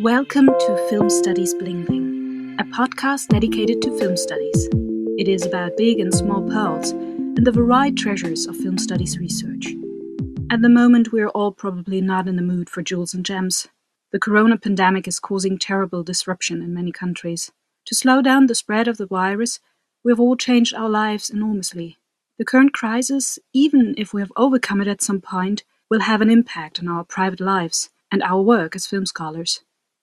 Welcome to Film Studies Bling Bling, a podcast dedicated to film studies. It is about big and small pearls and the varied treasures of film studies research. At the moment, we are all probably not in the mood for jewels and gems. The corona pandemic is causing terrible disruption in many countries. To slow down the spread of the virus, we have all changed our lives enormously. The current crisis, even if we have overcome it at some point, will have an impact on our private lives and our work as film scholars.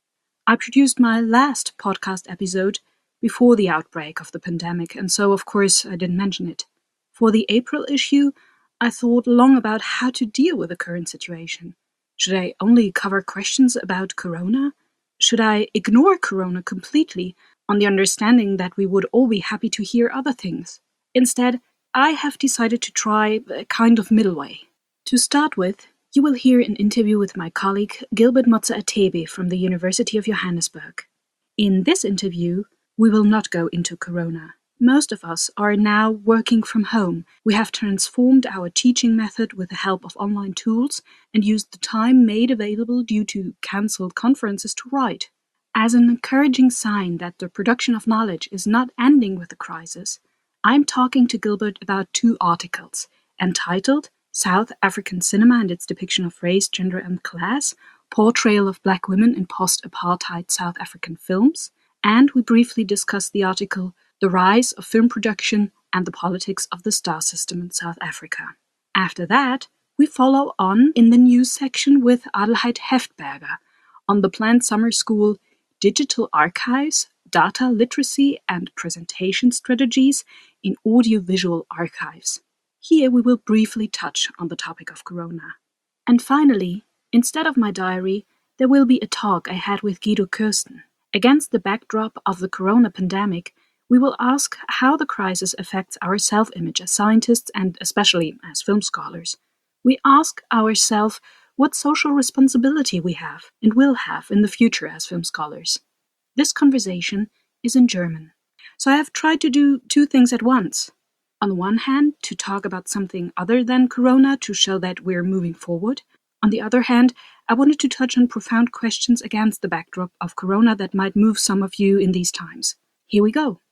I produced my last podcast episode before the outbreak of the pandemic, and so, of course, I didn't mention it. For the April issue, I thought long about how to deal with the current situation. Should I only cover questions about corona? Should I ignore corona completely on the understanding that we would all be happy to hear other things? Instead, I have decided to try a kind of middle way. To start with, you will hear an interview with my colleague Gilbert Motse-Atebe from the University of Johannesburg. In this interview, we will not go into corona. Most of us are now working from home. We have transformed our teaching method with the help of online tools and used the time made available due to cancelled conferences to write. As an encouraging sign that the production of knowledge is not ending with the crisis, I'm talking to Gilbert about 2 articles entitled South African Cinema and its Depiction of Race, Gender and Class, Portrayal of Black Women in Post-Apartheid South African Films, and we briefly discussed the article The Rise of Film Production and the Politics of the Star System in South Africa. After that, we follow on in the news section with Adelheid Heftberger on the planned summer school Digital Archives, Data Literacy and Presentation Strategies in Audiovisual Archives. Here we will briefly touch on the topic of corona. And finally, instead of my diary, there will be a talk I had with Guido Kirsten. Against the backdrop of the corona pandemic, we will ask how the crisis affects our self-image as scientists and especially as film scholars. We ask ourselves what social responsibility we have and will have in the future as film scholars. This conversation is in German. So I have tried to do 2 things at once. On the one hand, to talk about something other than corona to show that we're moving forward. On the other hand, I wanted to touch on profound questions against the backdrop of corona that might move some of you in these times. Here we go.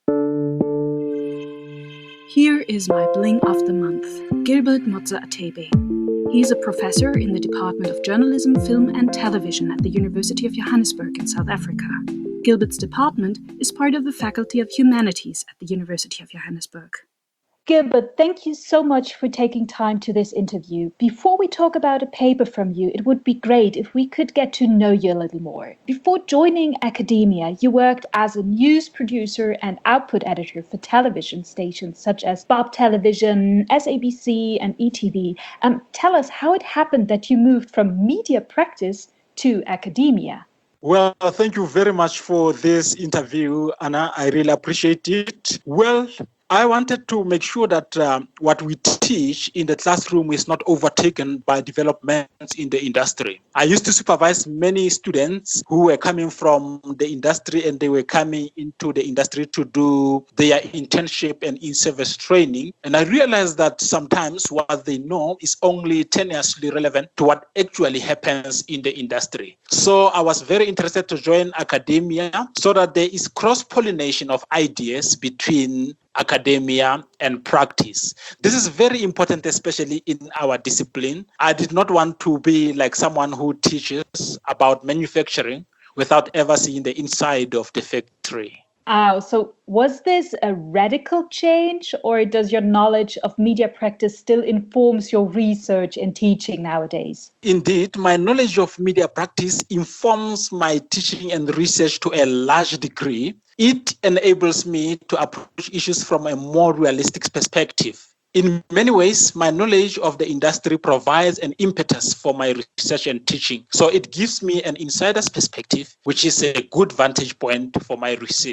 Here is my bling of the month, Gilbert Motse-Atebe. He is a professor in the Department of Journalism, Film and Television at the University of Johannesburg in South Africa. Gilbert's department is part of the Faculty of Humanities at the University of Johannesburg. Gilbert, thank you so much for taking time to this interview. Before we talk about a paper from you, it would be great if we could get to know you a little more. Before joining academia, you worked as a news producer and output editor for television stations such as Bob Television, SABC and ETV. Tell us how it happened that you moved from media practice to academia. Well, thank you very much for this interview, Anna. I really appreciate it. Well, I wanted to make sure that what we teach in the classroom is not overtaken by developments in the industry. I used to supervise many students who were coming from the industry and they were coming into the industry to do their internship and in-service training. And I realized that sometimes what they know is only tenuously relevant to what actually happens in the industry. So I was very interested to join academia so that there is cross-pollination of ideas between academia and practice. This is very important, especially in our discipline. I did not want to be like someone who teaches about manufacturing without ever seeing the inside of the factory. So was this a radical change, or does your knowledge of media practice still informs your research and teaching nowadays? Indeed, my knowledge of media practice informs my teaching and research to a large degree. It enables me to approach issues from a more realistic perspective. In many ways, my knowledge of the industry provides an impetus for my research and teaching. So it gives me an insider's perspective, which is a good vantage point for my research.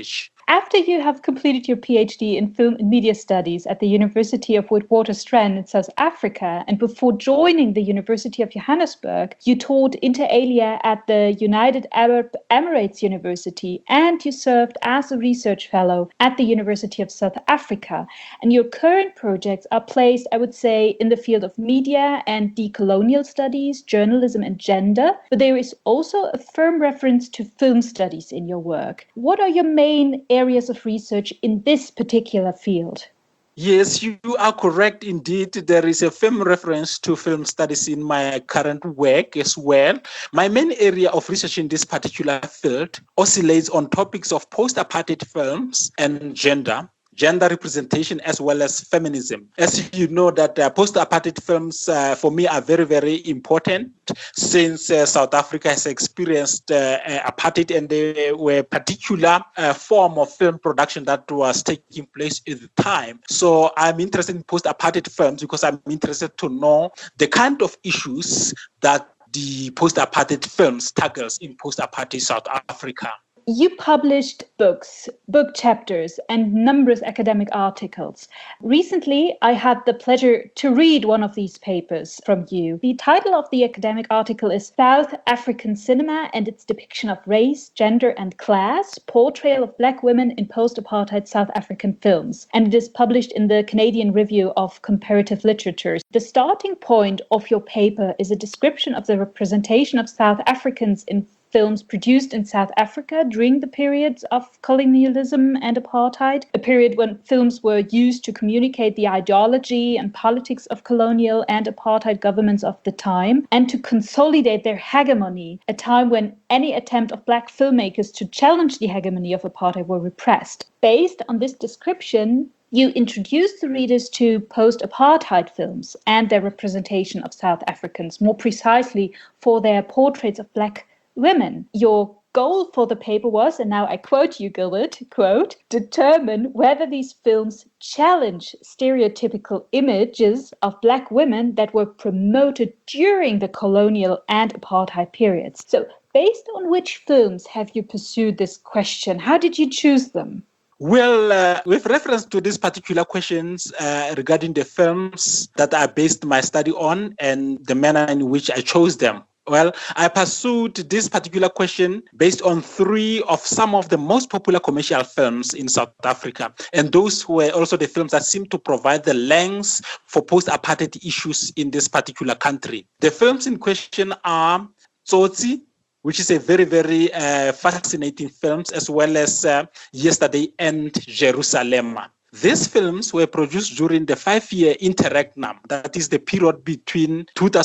After you have completed your PhD in Film and Media Studies at the University of Witwatersrand in South Africa, and before joining the University of Johannesburg, you taught inter alia at the United Arab Emirates University, and you served as a research fellow at the University of South Africa. And your current projects are placed, I would say, in the field of media and decolonial studies, journalism and gender, but there is also a firm reference to film studies in your work. What are your main areas of research in this particular field? Yes, you are correct. Indeed, there is a firm reference to film studies in my current work as well. My main area of research in this particular field oscillates on topics of post-apartheid films and gender representation, as well as feminism. As you know, that post-apartheid films for me are very, very important, since South Africa has experienced apartheid, and there were particular form of film production that was taking place at the time. So I'm interested in post-apartheid films because I'm interested to know the kind of issues that the post-apartheid films tackles in post-apartheid South Africa. You published books, book chapters, and numerous academic articles. Recently, I had the pleasure to read one of these papers from you. The title of the academic article is South African Cinema and its Depiction of Race, Gender and Class, Portrayal of Black Women in Post-Apartheid South African Films. And it is published in the Canadian Review of Comparative Literature. The starting point of your paper is a description of the representation of South Africans in films produced in South Africa during the periods of colonialism and apartheid, a period when films were used to communicate the ideology and politics of colonial and apartheid governments of the time, and to consolidate their hegemony, a time when any attempt of Black filmmakers to challenge the hegemony of apartheid were repressed. Based on this description, you introduced the readers to post-apartheid films and their representation of South Africans, more precisely for their portraits of Black women. Your goal for the paper was, and now I quote you, Gilbert, quote, determine whether these films challenge stereotypical images of Black women that were promoted during the colonial and apartheid periods. So, based on which films have you pursued this question? How did you choose them? Well, with reference to these particular questions regarding the films that I based my study on and the manner in which I chose them, well, I pursued this particular question based on three of some of the most popular commercial films in South Africa. And those were also the films that seem to provide the lens for post-apartheid issues in this particular country. The films in question are Tsotsi, which is a very, very fascinating film, as well as Yesterday and Jerusalem. These films were produced during the 5-year interregnum, that is the period between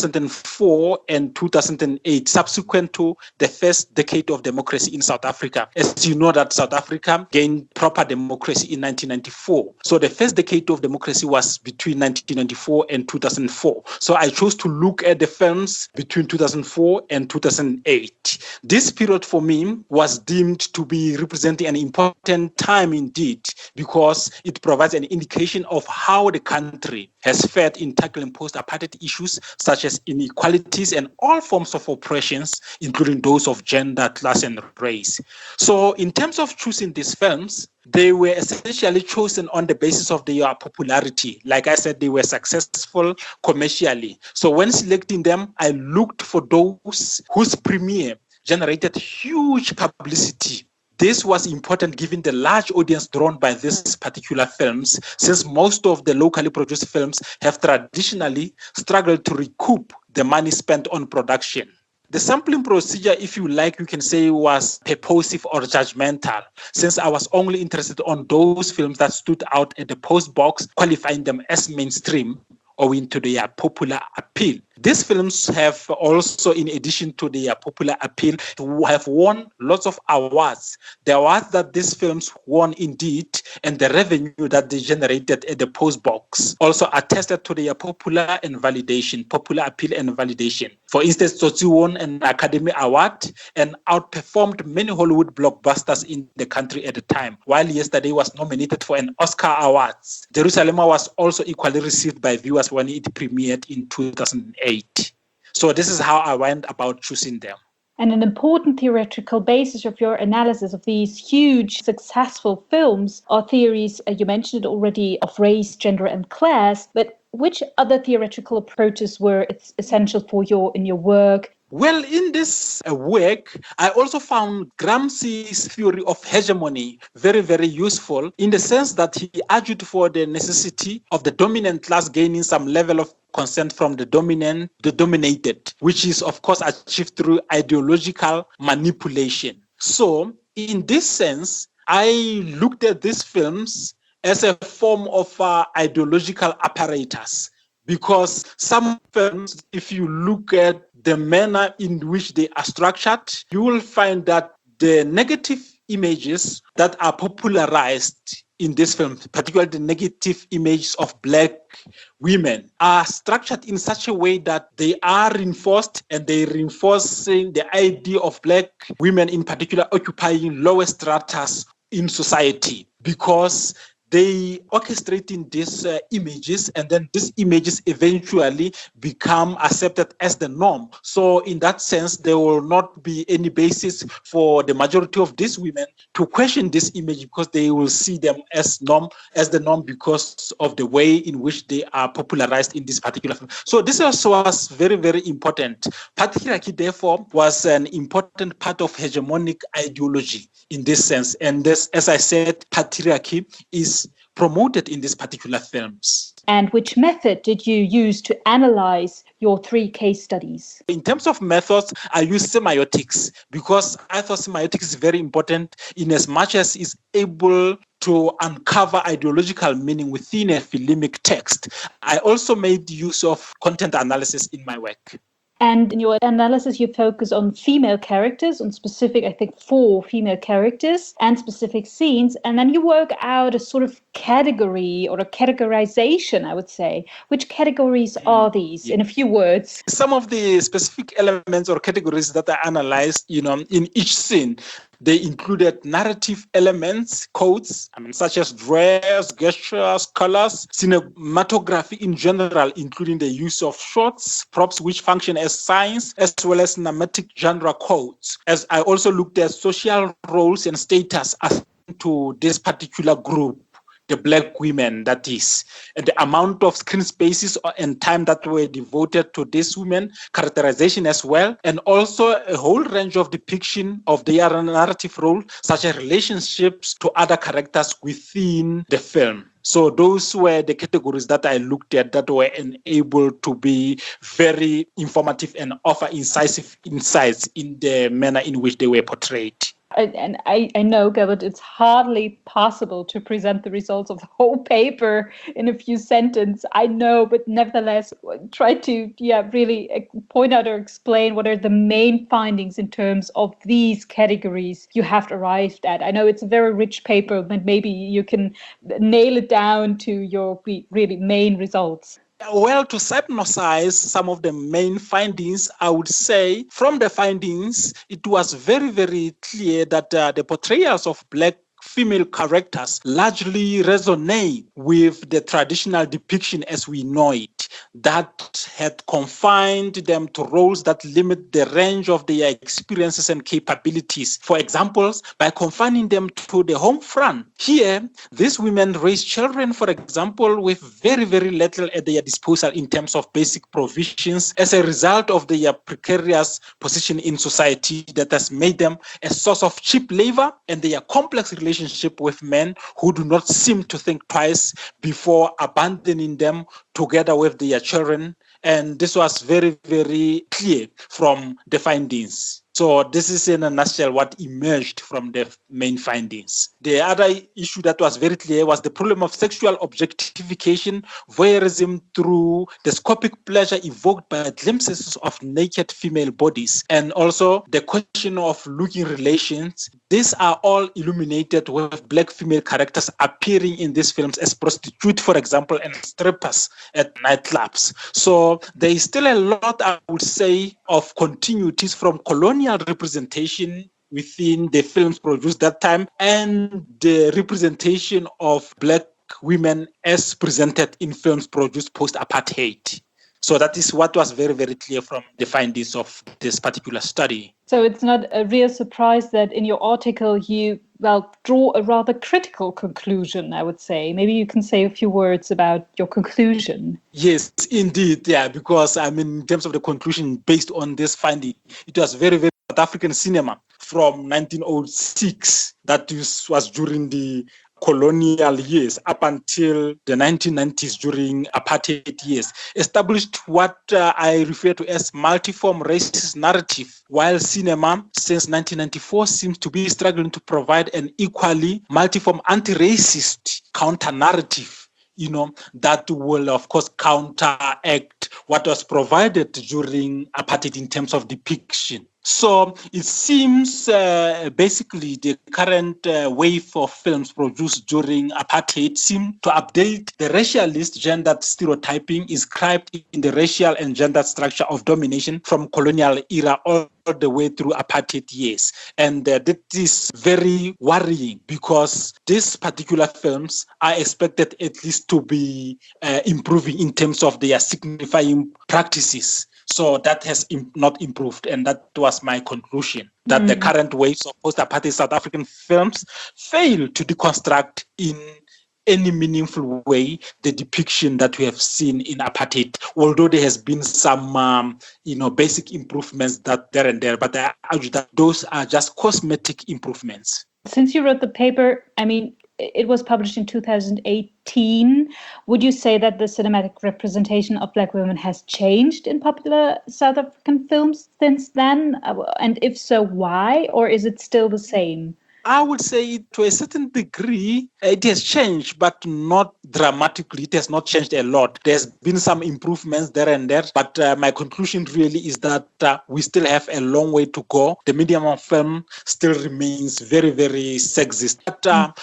2004 and 2008, subsequent to the first decade of democracy in South Africa. As you know, that South Africa gained proper democracy in 1994. So the first decade of democracy was between 1994 and 2004. So I chose to look at the films between 2004 and 2008. This period for me was deemed to be representing an important time indeed, because it provides an indication of how the country has fared in tackling post-apartheid issues such as inequalities and all forms of oppressions, including those of gender, class, and race. So in terms of choosing these films, they were essentially chosen on the basis of their popularity. Like I said, they were successful commercially. So when selecting them, I looked for those whose premiere generated huge publicity. This was important given the large audience drawn by these particular films, since most of the locally produced films have traditionally struggled to recoup the money spent on production. The sampling procedure, if you like, you can say was purposive or judgmental, since I was only interested on those films that stood out at the post box, qualifying them as mainstream owing to their popular appeal. These films have also, in addition to their popular appeal, have won lots of awards. The awards that these films won indeed, and the revenue that they generated at the post box also attested to their popular appeal and validation. For instance, Tsotsi won an Academy Award and outperformed many Hollywood blockbusters in the country at the time, while Yesterday was nominated for an Oscar Award. Jerusalem was also equally received by viewers when it premiered in 2008. So this is how I went about choosing them. And an important theoretical basis of your analysis of these huge successful films are theories, you mentioned it already, of race, gender and class, but which other theoretical approaches were essential for in your work? Well, in this work, I also found Gramsci's theory of hegemony very, very useful in the sense that he argued for the necessity of the dominant class gaining some level of consent from the dominated, which is, of course, achieved through ideological manipulation. So, in this sense, I looked at these films as a form of ideological apparatus, because some films, if you look at the manner in which they are structured, you will find that the negative images that are popularized in this film, particularly the negative images of Black women, are structured in such a way that they are reinforced, and they reinforcing the idea of Black women in particular occupying lower stratas in society, because they orchestrating these images, and then these images eventually become accepted as the norm. So in that sense, there will not be any basis for the majority of these women to question this image, because they will see them as the norm because of the way in which they are popularized in this particular film. So this also was very, very important. Patriarchy, therefore, was an important part of hegemonic ideology in this sense. And this, as I said, patriarchy is promoted in these particular films. And which method did you use to analyze your 3 case studies? In terms of methods, I use semiotics, because I thought semiotics is very important in as much as it's able to uncover ideological meaning within a filmic text. I also made use of content analysis in my work. And in your analysis, you focus on female characters, on specific, I think, 4 female characters and specific scenes. And then you work out a sort of category or a categorization, I would say. Which categories are these, in a few words? Some of the specific elements or categories that I analyzed, in each scene, they included narrative elements, codes, such as dress, gestures, colors, cinematography in general, including the use of shots, props which function as signs, as well as cinematic genre codes. As I also looked at social roles and status as to this particular group, the Black women, that is, and the amount of screen spaces and time that were devoted to these women, characterization as well, and also a whole range of depiction of their narrative role, such as relationships to other characters within the film. So those were the categories that I looked at that were enabled to be very informative and offer incisive insights in the manner in which they were portrayed. And I know, Gilbert, it's hardly possible to present the results of the whole paper in a few sentences. I know, but nevertheless, try to really point out or explain what are the main findings in terms of these categories you have arrived at. I know it's a very rich paper, but maybe you can nail it down to your really main results. Well, to synopsize some of the main findings, I would say from the findings, it was very, very clear that the portrayals of Black female characters largely resonate with the traditional depiction as we know it, that had confined them to roles that limit the range of their experiences and capabilities. For example, by confining them to the home front. Here, these women raise children, for example, with very, very little at their disposal in terms of basic provisions as a result of their precarious position in society that has made them a source of cheap labor, and their complex relationship with men who do not seem to think twice before abandoning them together with their children. And this was very, very clear from the findings. So this is in a nutshell what emerged from the main findings. The other issue that was very clear was the problem of sexual objectification, voyeurism through the scopic pleasure evoked by glimpses of naked female bodies, and also the question of looking relations. These are all illuminated with Black female characters appearing in these films as prostitutes, for example, and strippers at nightclubs. So there is still a lot, I would say, of continuities from colonial representation within the films produced that time and the representation of Black women as presented in films produced post-apartheid. So that is what was very, very clear from the findings of this particular study. So it's not a real surprise that in your article you, draw a rather critical conclusion, I would say. Maybe you can say a few words about your conclusion. Yes, indeed. Yeah, because in terms of the conclusion based on this finding, it was very, very South African cinema from 1906. That was during the colonial years up until the 1990s during apartheid years, established what I refer to as multiform racist narrative, while cinema since 1994 seems to be struggling to provide an equally multiform anti-racist counter-narrative, that will, of course, counteract what was provided during apartheid in terms of depiction. So it seems basically the current wave of films produced during apartheid seem to update the racialist gendered stereotyping inscribed in the racial and gendered structure of domination from colonial era all the way through apartheid years. And that is very worrying because these particular films are expected at least to be improving in terms of their signifying practices. So that has not improved. And that was my conclusion, that the current waves of post-apartheid South African films fail to deconstruct in any meaningful way the depiction that we have seen in apartheid, although there has been some basic improvements that there and there, but I argue that those are just cosmetic improvements. Since you wrote the paper, it was published in 2018. Would you say that the cinematic representation of Black women has changed in popular South African films since then? And if so, why? Or is it still the same? I would say to a certain degree, it has changed, but not dramatically. It has not changed a lot. There's been some improvements there and there, but my conclusion really is that we still have a long way to go. The medium of film still remains very, very sexist. But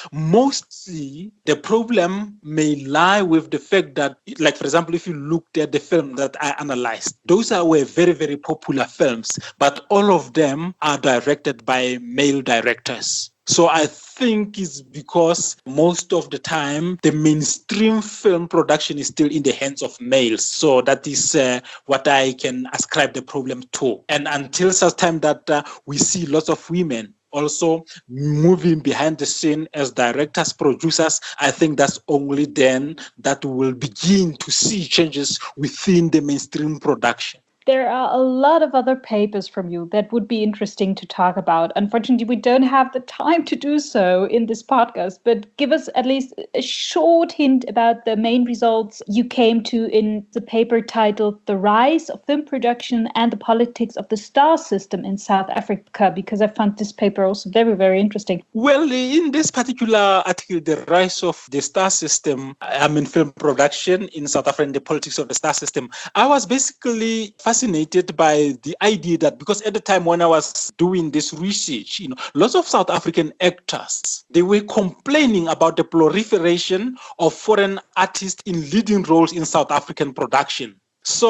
mostly the problem may lie with the fact that, like, for example, if you looked at the film that I analyzed, those were very, very popular films, but all of them are directed by male directors. So I think it's because most of the time the mainstream film production is still in the hands of males. So that is what I can ascribe the problem to. And until such time that we see lots of women also moving behind the scene as directors, producers, I think that's only then that we will begin to see changes within the mainstream production. There are a lot of other papers from you that would be interesting to talk about. Unfortunately, we don't have the time to do so in this podcast, but give us at least a short hint about the main results you came to in the paper titled The Rise of Film Production and the Politics of the Star System in South Africa, because I found this paper also very, very interesting. Well, in this particular article, The Rise of the Star System, film production in South Africa and the Politics of the Star System, I was basically fascinated by the idea that, because at the time when I was doing this research, lots of South African actors, they were complaining about the proliferation of foreign artists in leading roles in South African production.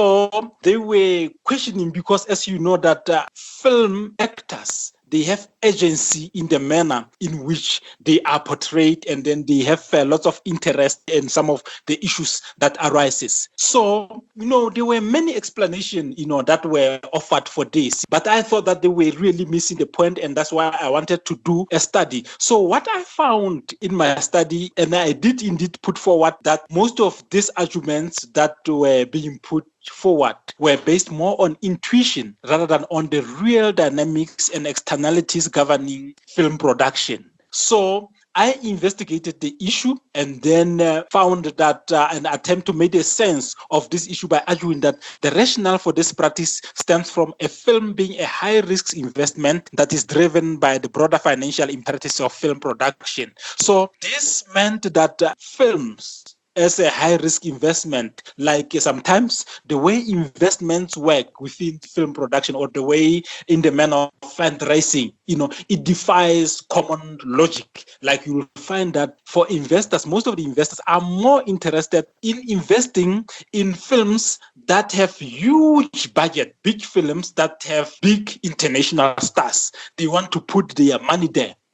So they were questioning because, as you know, that film actors, they have agency in the manner in which they are portrayed, and then they have lots of interest in some of the issues that arises. So, there were many explanations, that were offered for this, but I thought that they were really missing the point, and that's why I wanted to do a study. So what I found in my study, and I did indeed put forward, that most of these arguments that were being put forward were based more on intuition rather than on the real dynamics and externalities governing film production. So I investigated the issue and then found that an attempt to make a sense of this issue by arguing that the rationale for this practice stems from a film being a high-risk investment that is driven by the broader financial imperatives of film production. So this meant that films as a high-risk investment, like sometimes the way investments work within film production or the way in the manner of fundraising, it defies common logic. Like you will find that for investors, most of the investors are more interested in investing in films that have huge budget, big films that have big international stars. They want to put their money there.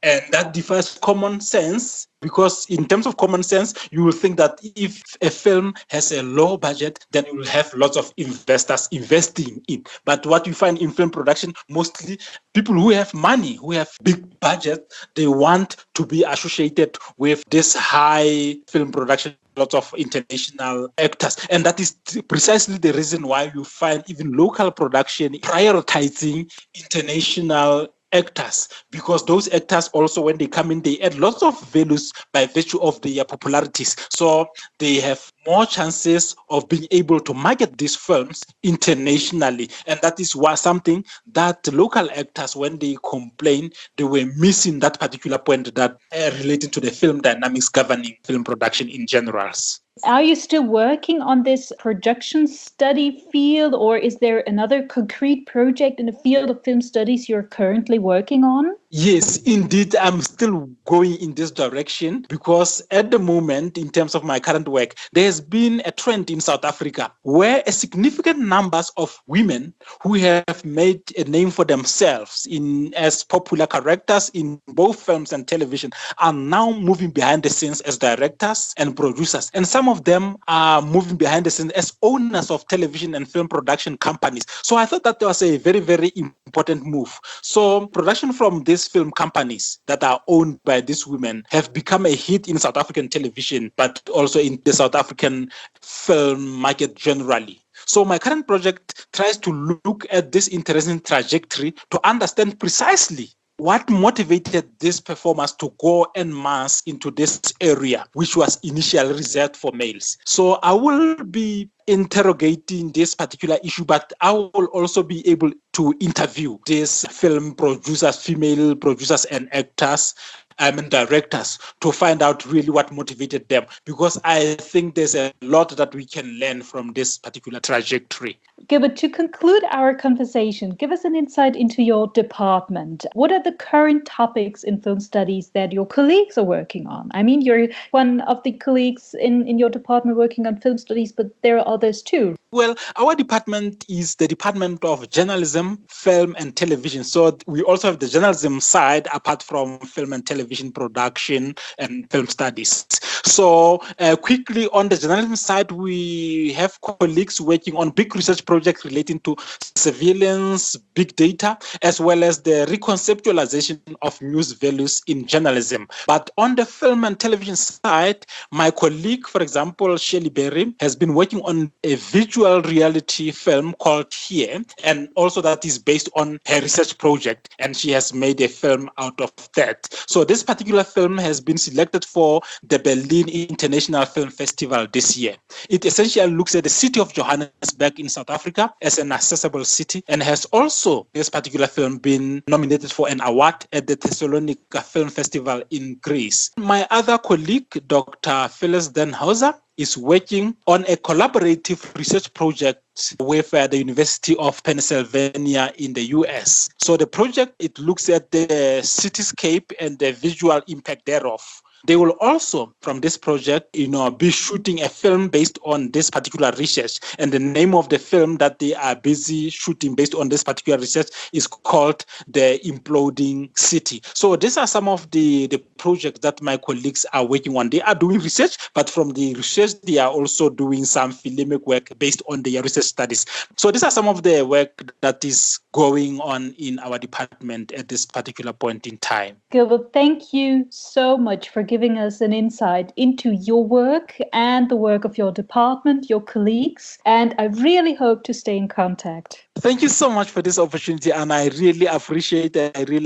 And that defies common sense, because in terms of common sense, you will think that if a film has a low budget, then you will have lots of investors investing in. But what you find in film production, mostly people who have money, who have big budget, they want to be associated with this high film production, lots of international actors. And that is precisely the reason why you find even local production prioritizing international actors, because those actors also, when they come in, they add lots of values by virtue of their popularities. So they have more chances of being able to market these films internationally. And that is why something that local actors, when they complain, they were missing that particular point that relating to the film dynamics governing film production in general. Are you still working on this production study field, or is there another concrete project in the field of film studies you're currently working on? Yes, indeed, I'm still going in this direction, because at the moment, in terms of my current work, there has been a trend in South Africa where a significant numbers of women who have made a name for themselves as popular characters in both films and television are now moving behind the scenes as directors and producers. And some of them are moving behind the scenes as owners of television and film production companies. So I thought that was a very, very important move. So production from these film companies that are owned by these women have become a hit in South African television, but also in the South African film market generally. So my current project tries to look at this interesting trajectory to understand precisely what motivated these performers to go en masse into this area, which was initially reserved for males. So I will be interrogating this particular issue, but I will also be able to interview these film producers, female producers and actors, and directors, to find out really what motivated them, because I think there's a lot that we can learn from this particular trajectory. Gilbert, to conclude our conversation, give us an insight into your department. What are the current topics in film studies that your colleagues are working on? I mean, you're one of the colleagues in your department working on film studies, but there are others too. Well, our department is the Department of Journalism, Film and Television. So we also have the journalism side apart from film and television production and film studies. So quickly on the journalism side, we have colleagues working on big research projects relating to surveillance, big data, as well as the reconceptualization of news values in journalism. But on the film and television side, my colleague, for example, Shirley Berry, has been working on a virtual reality film called Here, and also that is based on her research project, and she has made a film out of that. So this particular film has been selected for the Berlin International Film Festival this year. It essentially looks at the city of Johannesburg in South Africa as an accessible city, and has also, this particular film, been nominated for an award at the Thessalonica Film Festival in Greece. My other colleague, Dr. Phyllis Denhauser, is working on a collaborative research project with the University of Pennsylvania in the US. So the project, it looks at the cityscape and the visual impact thereof. They will also, from this project, be shooting a film based on this particular research. And the name of the film that they are busy shooting based on this particular research is called The Imploding City. So these are some of the projects that my colleagues are working on. They are doing research, but from the research, they are also doing some filmic work based on their research studies. So these are some of the work that is going on in our department at this particular point in time. Gilbert, thank you so much for giving us an insight into your work and the work of your department, your colleagues, and I really hope to stay in contact. Thank you so much for this opportunity, and I really appreciate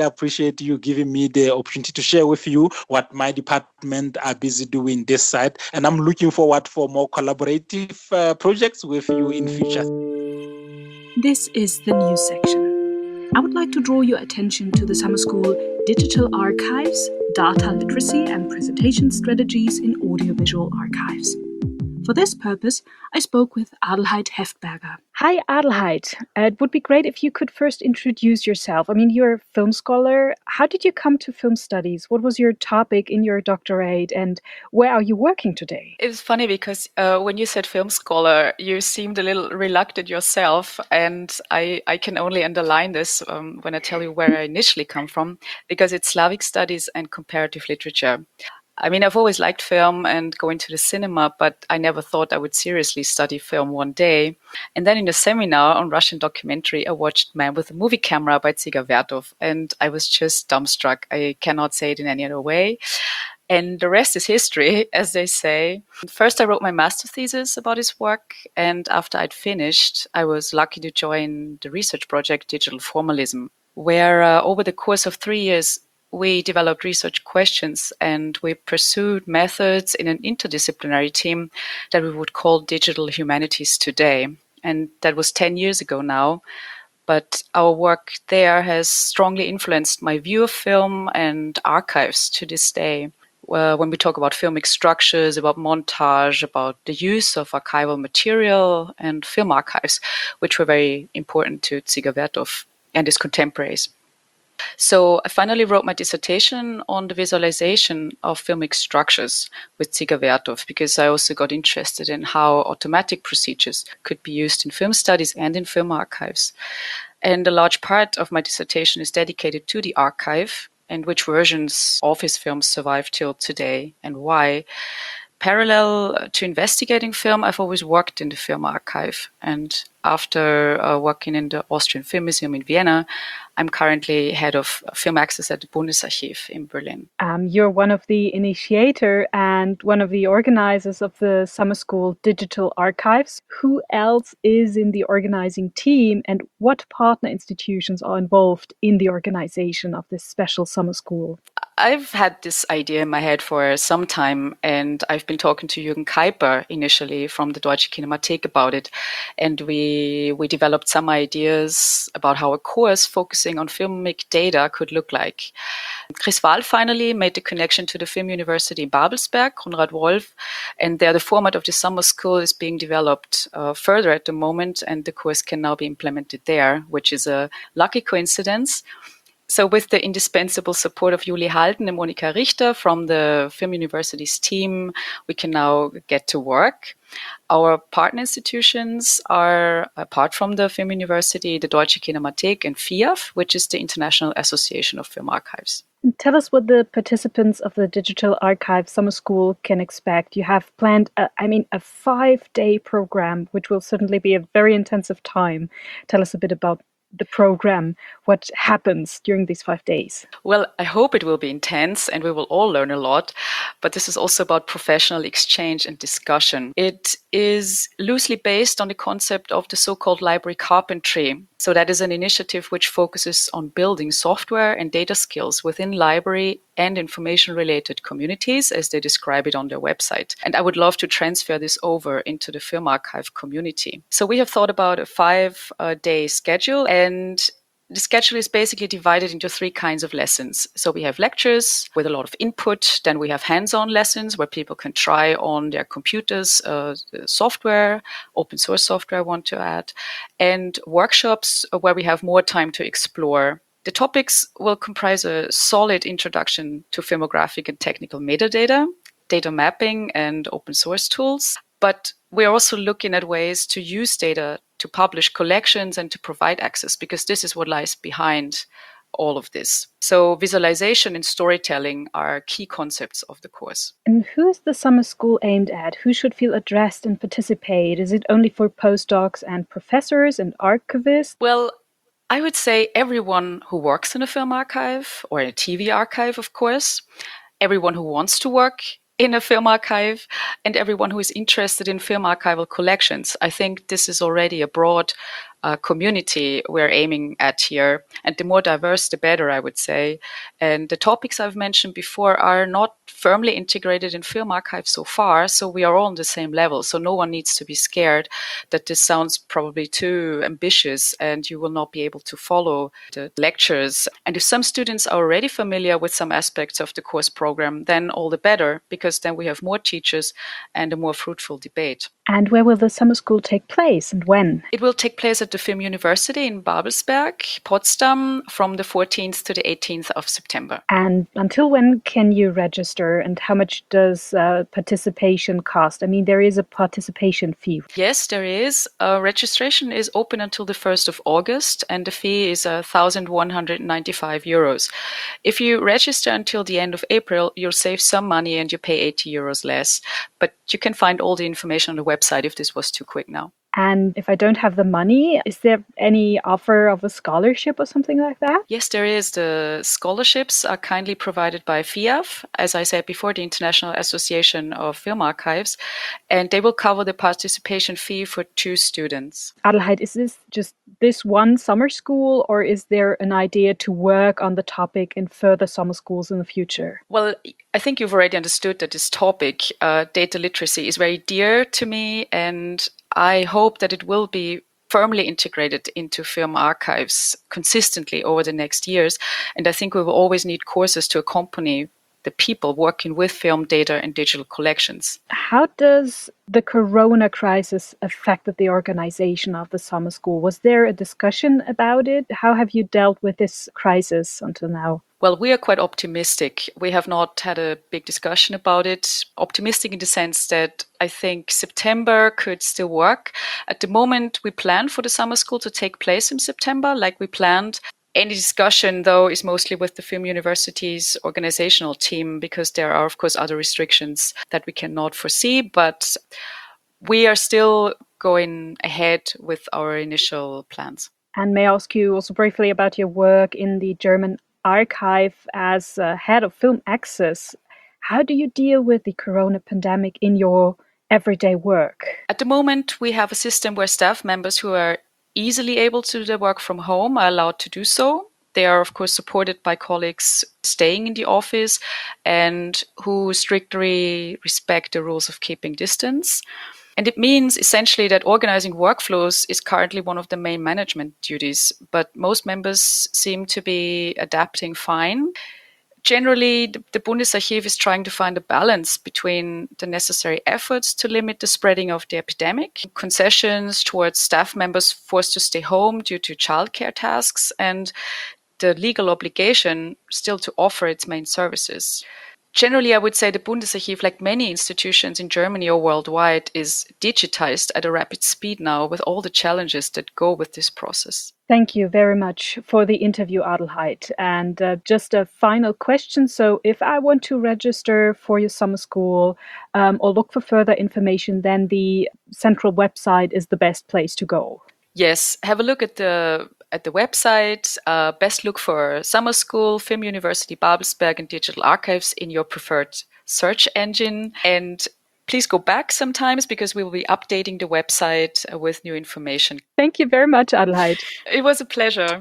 you giving me the opportunity to share with you what my department are busy doing this side, and I'm looking forward for more collaborative projects with you in future. This is the news section. I would like to draw your attention to the summer school Digital Archives, Data Literacy and Presentation Strategies in Audiovisual Archives. For this purpose, I spoke with Adelheid Heftberger. Hi, Adelheid. It would be great if you could first introduce yourself. I mean, you're a film scholar. How did you come to film studies? What was your topic in your doctorate, and where are you working today? It's funny because when you said film scholar, you seemed a little reluctant yourself. And I can only underline this when I tell you where I initially come from, because it's Slavic studies and comparative literature. I mean, I've always liked film and going to the cinema, but I never thought I would seriously study film one day. And then in a seminar on Russian documentary, I watched Man with a Movie Camera by Dziga Vertov, and I was just dumbstruck. I cannot say it in any other way. And the rest is history, as they say. First, I wrote my master thesis about his work. And after I'd finished, I was lucky to join the research project Digital Formalism, where over the course of 3 years, we developed research questions and we pursued methods in an interdisciplinary team that we would call Digital Humanities Today. And that was 10 years ago now. But our work there has strongly influenced my view of film and archives to this day. When we talk about filmic structures, about montage, about the use of archival material and film archives, which were very important to Dziga Vertov and his contemporaries. So I finally wrote my dissertation on the visualization of filmic structures with Dziga Vertov, because I also got interested in how automatic procedures could be used in film studies and in film archives. And a large part of my dissertation is dedicated to the archive and which versions of his films survive till today and why. Parallel to investigating film, I've always worked in the film archive. And after working in the Austrian Film Museum in Vienna, I'm currently head of film access at the Bundesarchiv in Berlin. You're one of the initiator and one of the organizers of the summer school Digital Archives. Who else is in the organizing team, and what partner institutions are involved in the organization of this special summer school? I've had this idea in my head for some time, and I've been talking to Jürgen Kuiper initially from the Deutsche Kinemathek about it. And we developed some ideas about how a course focusing on filmic data could look like. Chris Wahl finally made the connection to the Film University in Babelsberg, Konrad Wolf, and there the format of the summer school is being developed further at the moment, and the course can now be implemented there, which is a lucky coincidence. So with the indispensable support of Julie Halden and Monika Richter from the Film University's team, we can now get to work. Our partner institutions are, apart from the Film University, the Deutsche Kinemathek and FIAF, which is the International Association of Film Archives. Tell us what the participants of the Digital Archive Summer School can expect. You have planned, a 5-day program, which will certainly be a very intensive time. Tell us a bit about the program, what happens during these 5 days? Well, I hope it will be intense and we will all learn a lot, but this is also about professional exchange and discussion. It is loosely based on the concept of the so-called library carpentry. So that is an initiative which focuses on building software and data skills within library and information-related communities, as they describe it on their website. And I would love to transfer this over into the film archive community. So we have thought about a 5-day schedule, and the schedule is basically divided into 3 kinds of lessons. So we have lectures with a lot of input. Then we have hands-on lessons where people can try on their computers, software, open source software I want to add, and workshops where we have more time to explore. The topics will comprise a solid introduction to filmographic and technical metadata, data mapping, and open source tools. But we're also looking at ways to use data to publish collections and to provide access, because this is what lies behind all of this. So visualization and storytelling are key concepts of the course. And who is the summer school aimed at? Who should feel addressed and participate? Is it only for postdocs and professors and archivists? Well, I would say everyone who works in a film archive or in a TV archive, of course, everyone who wants to work in a film archive, and everyone who is interested in film archival collections. I think this is already a broad community we're aiming at here. And the more diverse, the better, I would say. And the topics I've mentioned before are not firmly integrated in Film Archive so far, so we are all on the same level. So no one needs to be scared that this sounds probably too ambitious and you will not be able to follow the lectures. And if some students are already familiar with some aspects of the course program, then all the better, because then we have more teachers and a more fruitful debate. And where will the summer school take place and when? It will take place at the Film University in Babelsberg, Potsdam, from the 14th to the 18th of September. And until when can you register, and how much does participation cost? I mean, there is a participation fee. Yes, there is. Registration is open until the 1st of August, and the fee is €1,195. If you register until the end of April, you'll save some money and you pay €80 less. But you can find all the information on the website if this was too quick now. And if I don't have the money, is there any offer of a scholarship or something like that? Yes, there is. The scholarships are kindly provided by FIAF, as I said before, the International Association of Film Archives, and they will cover the participation fee for 2 students. Adelheid, is this just this one summer school, or is there an idea to work on the topic in further summer schools in the future? Well, I think you've already understood that this topic, data literacy, is very dear to me, and I hope that it will be firmly integrated into film archives consistently over the next years. And I think we will always need courses to accompany the people working with film data and digital collections. How does the corona crisis affected the organization of the summer school? Was there a discussion about it? How have you dealt with this crisis until now? Well, we are quite optimistic. We have not had a big discussion about it. Optimistic in the sense that I think September could still work. At the moment, we plan for the summer school to take place in September, like we planned. Any discussion, though, is mostly with the Film University's organizational team, because there are, of course, other restrictions that we cannot foresee. But we are still going ahead with our initial plans. And may I ask you also briefly about your work in the German archive as head of Film Access? How do you deal with the corona pandemic in your everyday work? At the moment, we have a system where staff members who are easily able to do their work from home are allowed to do so. They are, of course, supported by colleagues staying in the office and who strictly respect the rules of keeping distance. And it means essentially that organizing workflows is currently one of the main management duties, but most members seem to be adapting fine. Generally, the Bundesarchiv is trying to find a balance between the necessary efforts to limit the spreading of the epidemic, concessions towards staff members forced to stay home due to childcare tasks, and the legal obligation still to offer its main services. Generally, I would say the Bundesarchiv, like many institutions in Germany or worldwide, is digitized at a rapid speed now with all the challenges that go with this process. Thank you very much for the interview, Adelheid. And just a final question. So if I want to register for your summer school or look for further information, then the central website is the best place to go. Yes, have a look at the website. Best look for summer school, Film University Babelsberg, and digital archives in your preferred search engine. And please go back sometimes, because we will be updating the website with new information. Thank you very much, Adelheid. It was a pleasure.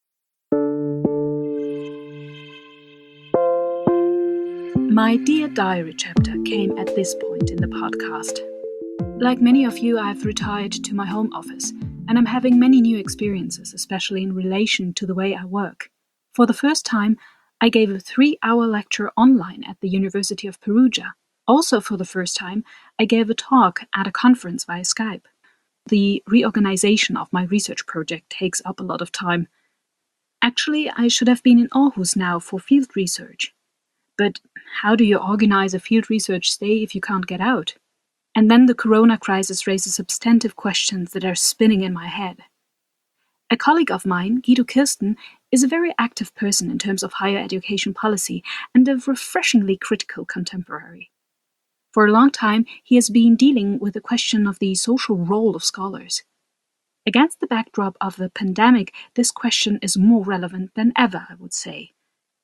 My Dear Diary chapter came at this point in the podcast. Like many of you, I've retired to my home office, and I'm having many new experiences, especially in relation to the way I work. For the first time, I gave a 3-hour lecture online at the University of Perugia. Also, for the first time, I gave a talk at a conference via Skype. The reorganization of my research project takes up a lot of time. Actually, I should have been in Aarhus now for field research. But how do you organize a field research stay if you can't get out? And then the corona crisis raises substantive questions that are spinning in my head. A colleague of mine, Guido Kirsten, is a very active person in terms of higher education policy and a refreshingly critical contemporary. For a long time, he has been dealing with the question of the social role of scholars. Against the backdrop of the pandemic, this question is more relevant than ever, I would say.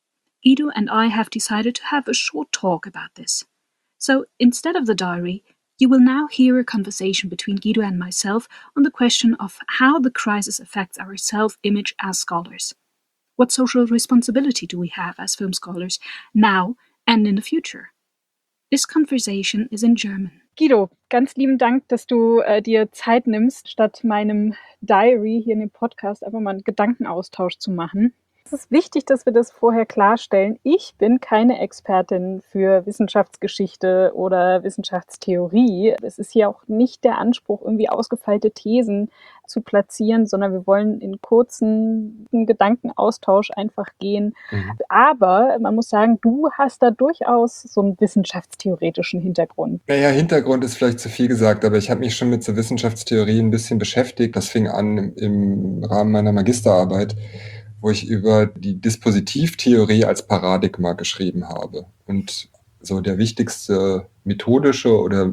Guido and I have decided to have a short talk about this. So instead of the diary, You will now hear a conversation between Guido and myself on the question of how the crisis affects our self-image as scholars. What social responsibility do we have as film scholars now and in the future? This conversation is in German. Guido, ganz lieben Dank, dass du dir Zeit nimmst, statt meinem Diary hier in dem Podcast einfach mal einen Gedankenaustausch zu machen. Es ist wichtig, dass wir das vorher klarstellen. Ich bin keine Expertin für Wissenschaftsgeschichte oder Wissenschaftstheorie. Es ist hier auch nicht der Anspruch, irgendwie ausgefeilte Thesen zu platzieren, sondern wir wollen in kurzen Gedankenaustausch einfach gehen. Aber man muss sagen, du hast da durchaus so einen wissenschaftstheoretischen Hintergrund. Naja, Hintergrund ist vielleicht zu viel gesagt, aber ich habe mich schon mit so Wissenschaftstheorie ein bisschen beschäftigt. Das fing an im Rahmen meiner Magisterarbeit, wo ich über die Dispositivtheorie als Paradigma geschrieben habe. Und so der wichtigste methodische oder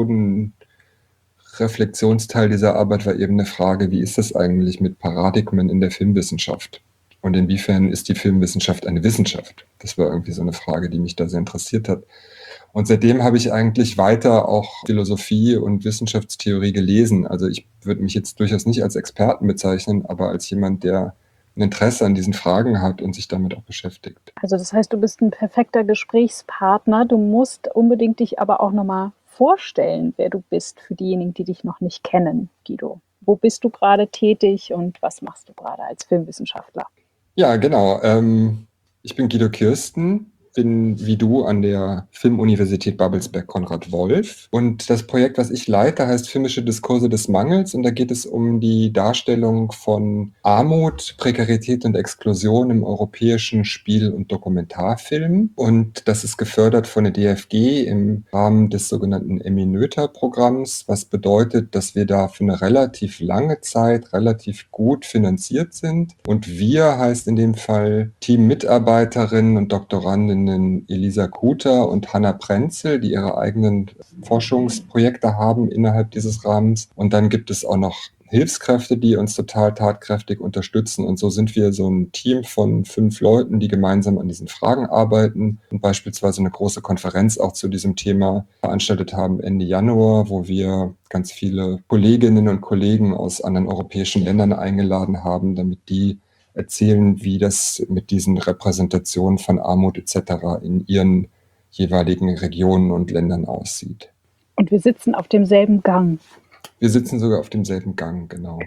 Methodenreflexionsteil dieser Arbeit war eben eine Frage, wie ist das eigentlich mit Paradigmen in der Filmwissenschaft? Und inwiefern ist die Filmwissenschaft eine Wissenschaft? Das war irgendwie so eine Frage, die mich da sehr interessiert hat. Und seitdem habe ich eigentlich weiter auch Philosophie und Wissenschaftstheorie gelesen. Also ich würde mich jetzt durchaus nicht als Experten bezeichnen, aber als jemand, der ein Interesse an diesen Fragen hat und sich damit auch beschäftigt. Also das heißt, du bist ein perfekter Gesprächspartner. Du musst unbedingt dich aber auch nochmal vorstellen, wer du bist, für diejenigen, die dich noch nicht kennen, Guido. Wo bist du gerade tätig und was machst du gerade als Filmwissenschaftler? Ja, genau. Ich bin Guido Kirsten, bin wie du an der Filmuniversität Babelsberg-Konrad Wolf. Und das Projekt, was ich leite, heißt Filmische Diskurse des Mangels. Und da geht es um die Darstellung von Armut, Prekarität und Exklusion im europäischen Spiel- und Dokumentarfilm. Und das ist gefördert von der DFG im Rahmen des sogenannten Emmy-Noether-Programms, was bedeutet, dass wir da für eine relativ lange Zeit relativ gut finanziert sind. Und wir heißt in dem Fall Team-Mitarbeiterinnen und Doktorandinnen Elisa Kuter und Hanna Prenzel, die ihre eigenen Forschungsprojekte haben innerhalb dieses Rahmens. Und dann gibt es auch noch Hilfskräfte, die uns total tatkräftig unterstützen. Und so sind wir so ein Team von 5 Leuten, die gemeinsam an diesen Fragen arbeiten und beispielsweise eine große Konferenz auch zu diesem Thema veranstaltet haben Ende Januar, wo wir ganz viele Kolleginnen und Kollegen aus anderen europäischen Ländern eingeladen haben, damit die erzählen, wie das mit diesen Repräsentationen von Armut etc. in ihren jeweiligen Regionen und Ländern aussieht. Und wir sitzen auf demselben Gang. Wir sitzen sogar auf demselben Gang, genau.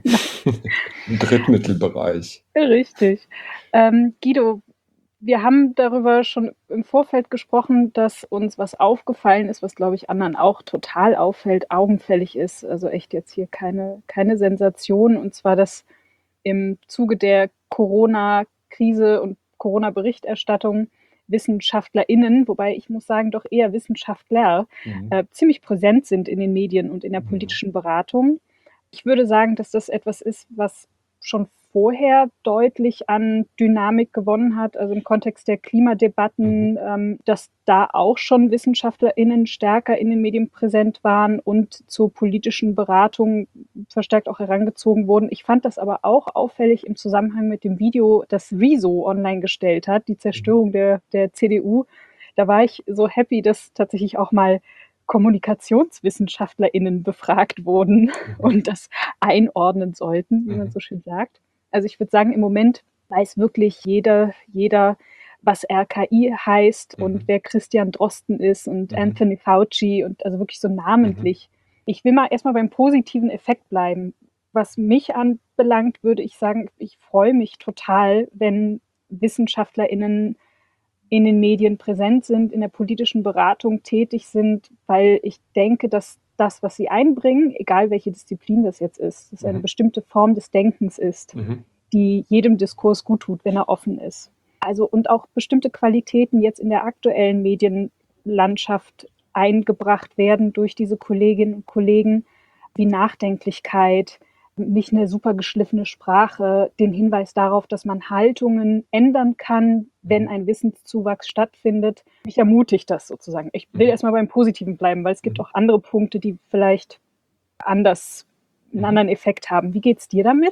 Im Drittmittelbereich. Richtig. Guido, wir haben darüber schon im Vorfeld gesprochen, dass uns was aufgefallen ist, was, glaube ich, anderen auch total auffällt, augenfällig ist. Also echt jetzt hier keine Sensation. Und zwar, dass im Zuge der Corona-Krise und Corona-Berichterstattung WissenschaftlerInnen, wobei ich muss sagen, doch eher Wissenschaftler, ziemlich präsent sind in den Medien und in der politischen Beratung. Ich würde sagen, dass das etwas ist, was schon vorher deutlich an Dynamik gewonnen hat, also im Kontext der Klimadebatten, dass da auch schon WissenschaftlerInnen stärker in den Medien präsent waren und zur politischen Beratung verstärkt auch herangezogen wurden. Ich fand das aber auch auffällig im Zusammenhang mit dem Video, das Rezo online gestellt hat, die Zerstörung der CDU. Da war ich so happy, dass tatsächlich auch mal KommunikationswissenschaftlerInnen befragt wurden und das einordnen sollten, wie man so schön sagt. Also ich würde sagen, im Moment weiß wirklich jeder, was RKI heißt und wer Christian Drosten ist und Anthony Fauci und also wirklich so namentlich. Ich will mal erstmal beim positiven Effekt bleiben. Was mich anbelangt, würde ich sagen, ich freue mich total, wenn WissenschaftlerInnen in den Medien präsent sind, in der politischen Beratung tätig sind, weil ich denke, dass das, was sie einbringen, egal welche Disziplin das jetzt ist, dass eine bestimmte Form des Denkens ist, die jedem Diskurs gut tut, wenn er offen ist. Also und auch bestimmte Qualitäten jetzt in der aktuellen Medienlandschaft eingebracht werden durch diese Kolleginnen und Kollegen, wie Nachdenklichkeit, nicht eine super geschliffene Sprache, den Hinweis darauf, dass man Haltungen ändern kann, wenn ein Wissenszuwachs stattfindet. Mich ermutigt das sozusagen. Ich will erstmal beim Positiven bleiben, weil es gibt auch andere Punkte, die vielleicht einen anderen Effekt haben. Wie geht's dir damit?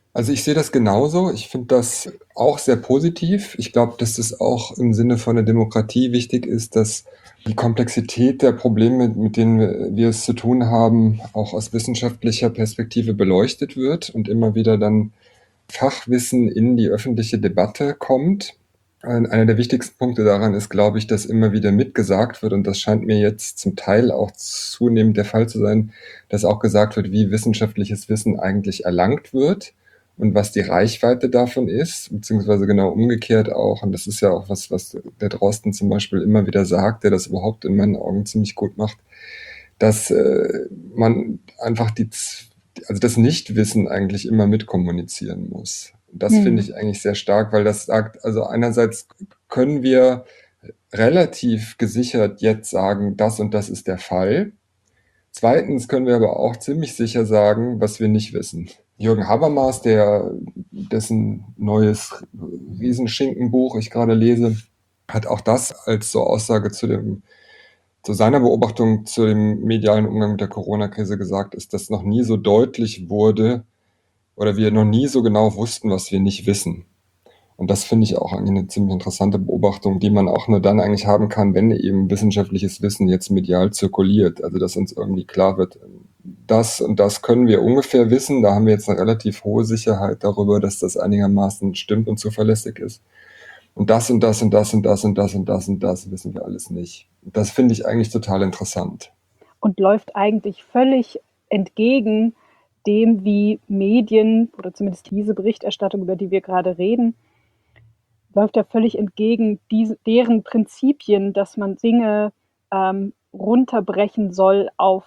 Also ich sehe das genauso. Ich finde das auch sehr positiv. Ich glaube, dass es auch im Sinne von der Demokratie wichtig ist, dass die Komplexität der Probleme, mit denen wir es zu tun haben, auch aus wissenschaftlicher Perspektive beleuchtet wird und immer wieder dann Fachwissen in die öffentliche Debatte kommt. Einer der wichtigsten Punkte daran ist, glaube ich, dass immer wieder mitgesagt wird, und das scheint mir jetzt zum Teil auch zunehmend der Fall zu sein, dass auch gesagt wird, wie wissenschaftliches Wissen eigentlich erlangt wird und was die Reichweite davon ist, beziehungsweise genau umgekehrt auch. Und das ist ja auch was der Drosten zum Beispiel immer wieder sagt, der das überhaupt in meinen Augen ziemlich gut macht, dass man einfach also das Nichtwissen eigentlich immer mitkommunizieren muss. Das finde ich eigentlich sehr stark, weil das sagt, also einerseits können wir relativ gesichert jetzt sagen, das und das ist der Fall. Zweitens können wir aber auch ziemlich sicher sagen, was wir nicht wissen. Jürgen Habermas, dessen neues Riesenschinkenbuch ich gerade lese, hat auch das als so Aussage zu seiner Beobachtung zu dem medialen Umgang mit der Corona-Krise gesagt, ist, dass noch nie so deutlich wurde oder wir noch nie so genau wussten, was wir nicht wissen. Und das finde ich auch eigentlich eine ziemlich interessante Beobachtung, die man auch nur dann eigentlich haben kann, wenn eben wissenschaftliches Wissen jetzt medial zirkuliert. Also dass uns irgendwie klar wird, das und das können wir ungefähr wissen. Da haben wir jetzt eine relativ hohe Sicherheit darüber, dass das einigermaßen stimmt und zuverlässig ist. Und das und das und das und das und das und das und das wissen wir alles nicht. Das finde ich eigentlich total interessant. Und läuft eigentlich völlig entgegen dem, wie Medien oder zumindest diese Berichterstattung, über die wir gerade reden, läuft ja völlig entgegen deren Prinzipien, dass man Dinge runterbrechen soll auf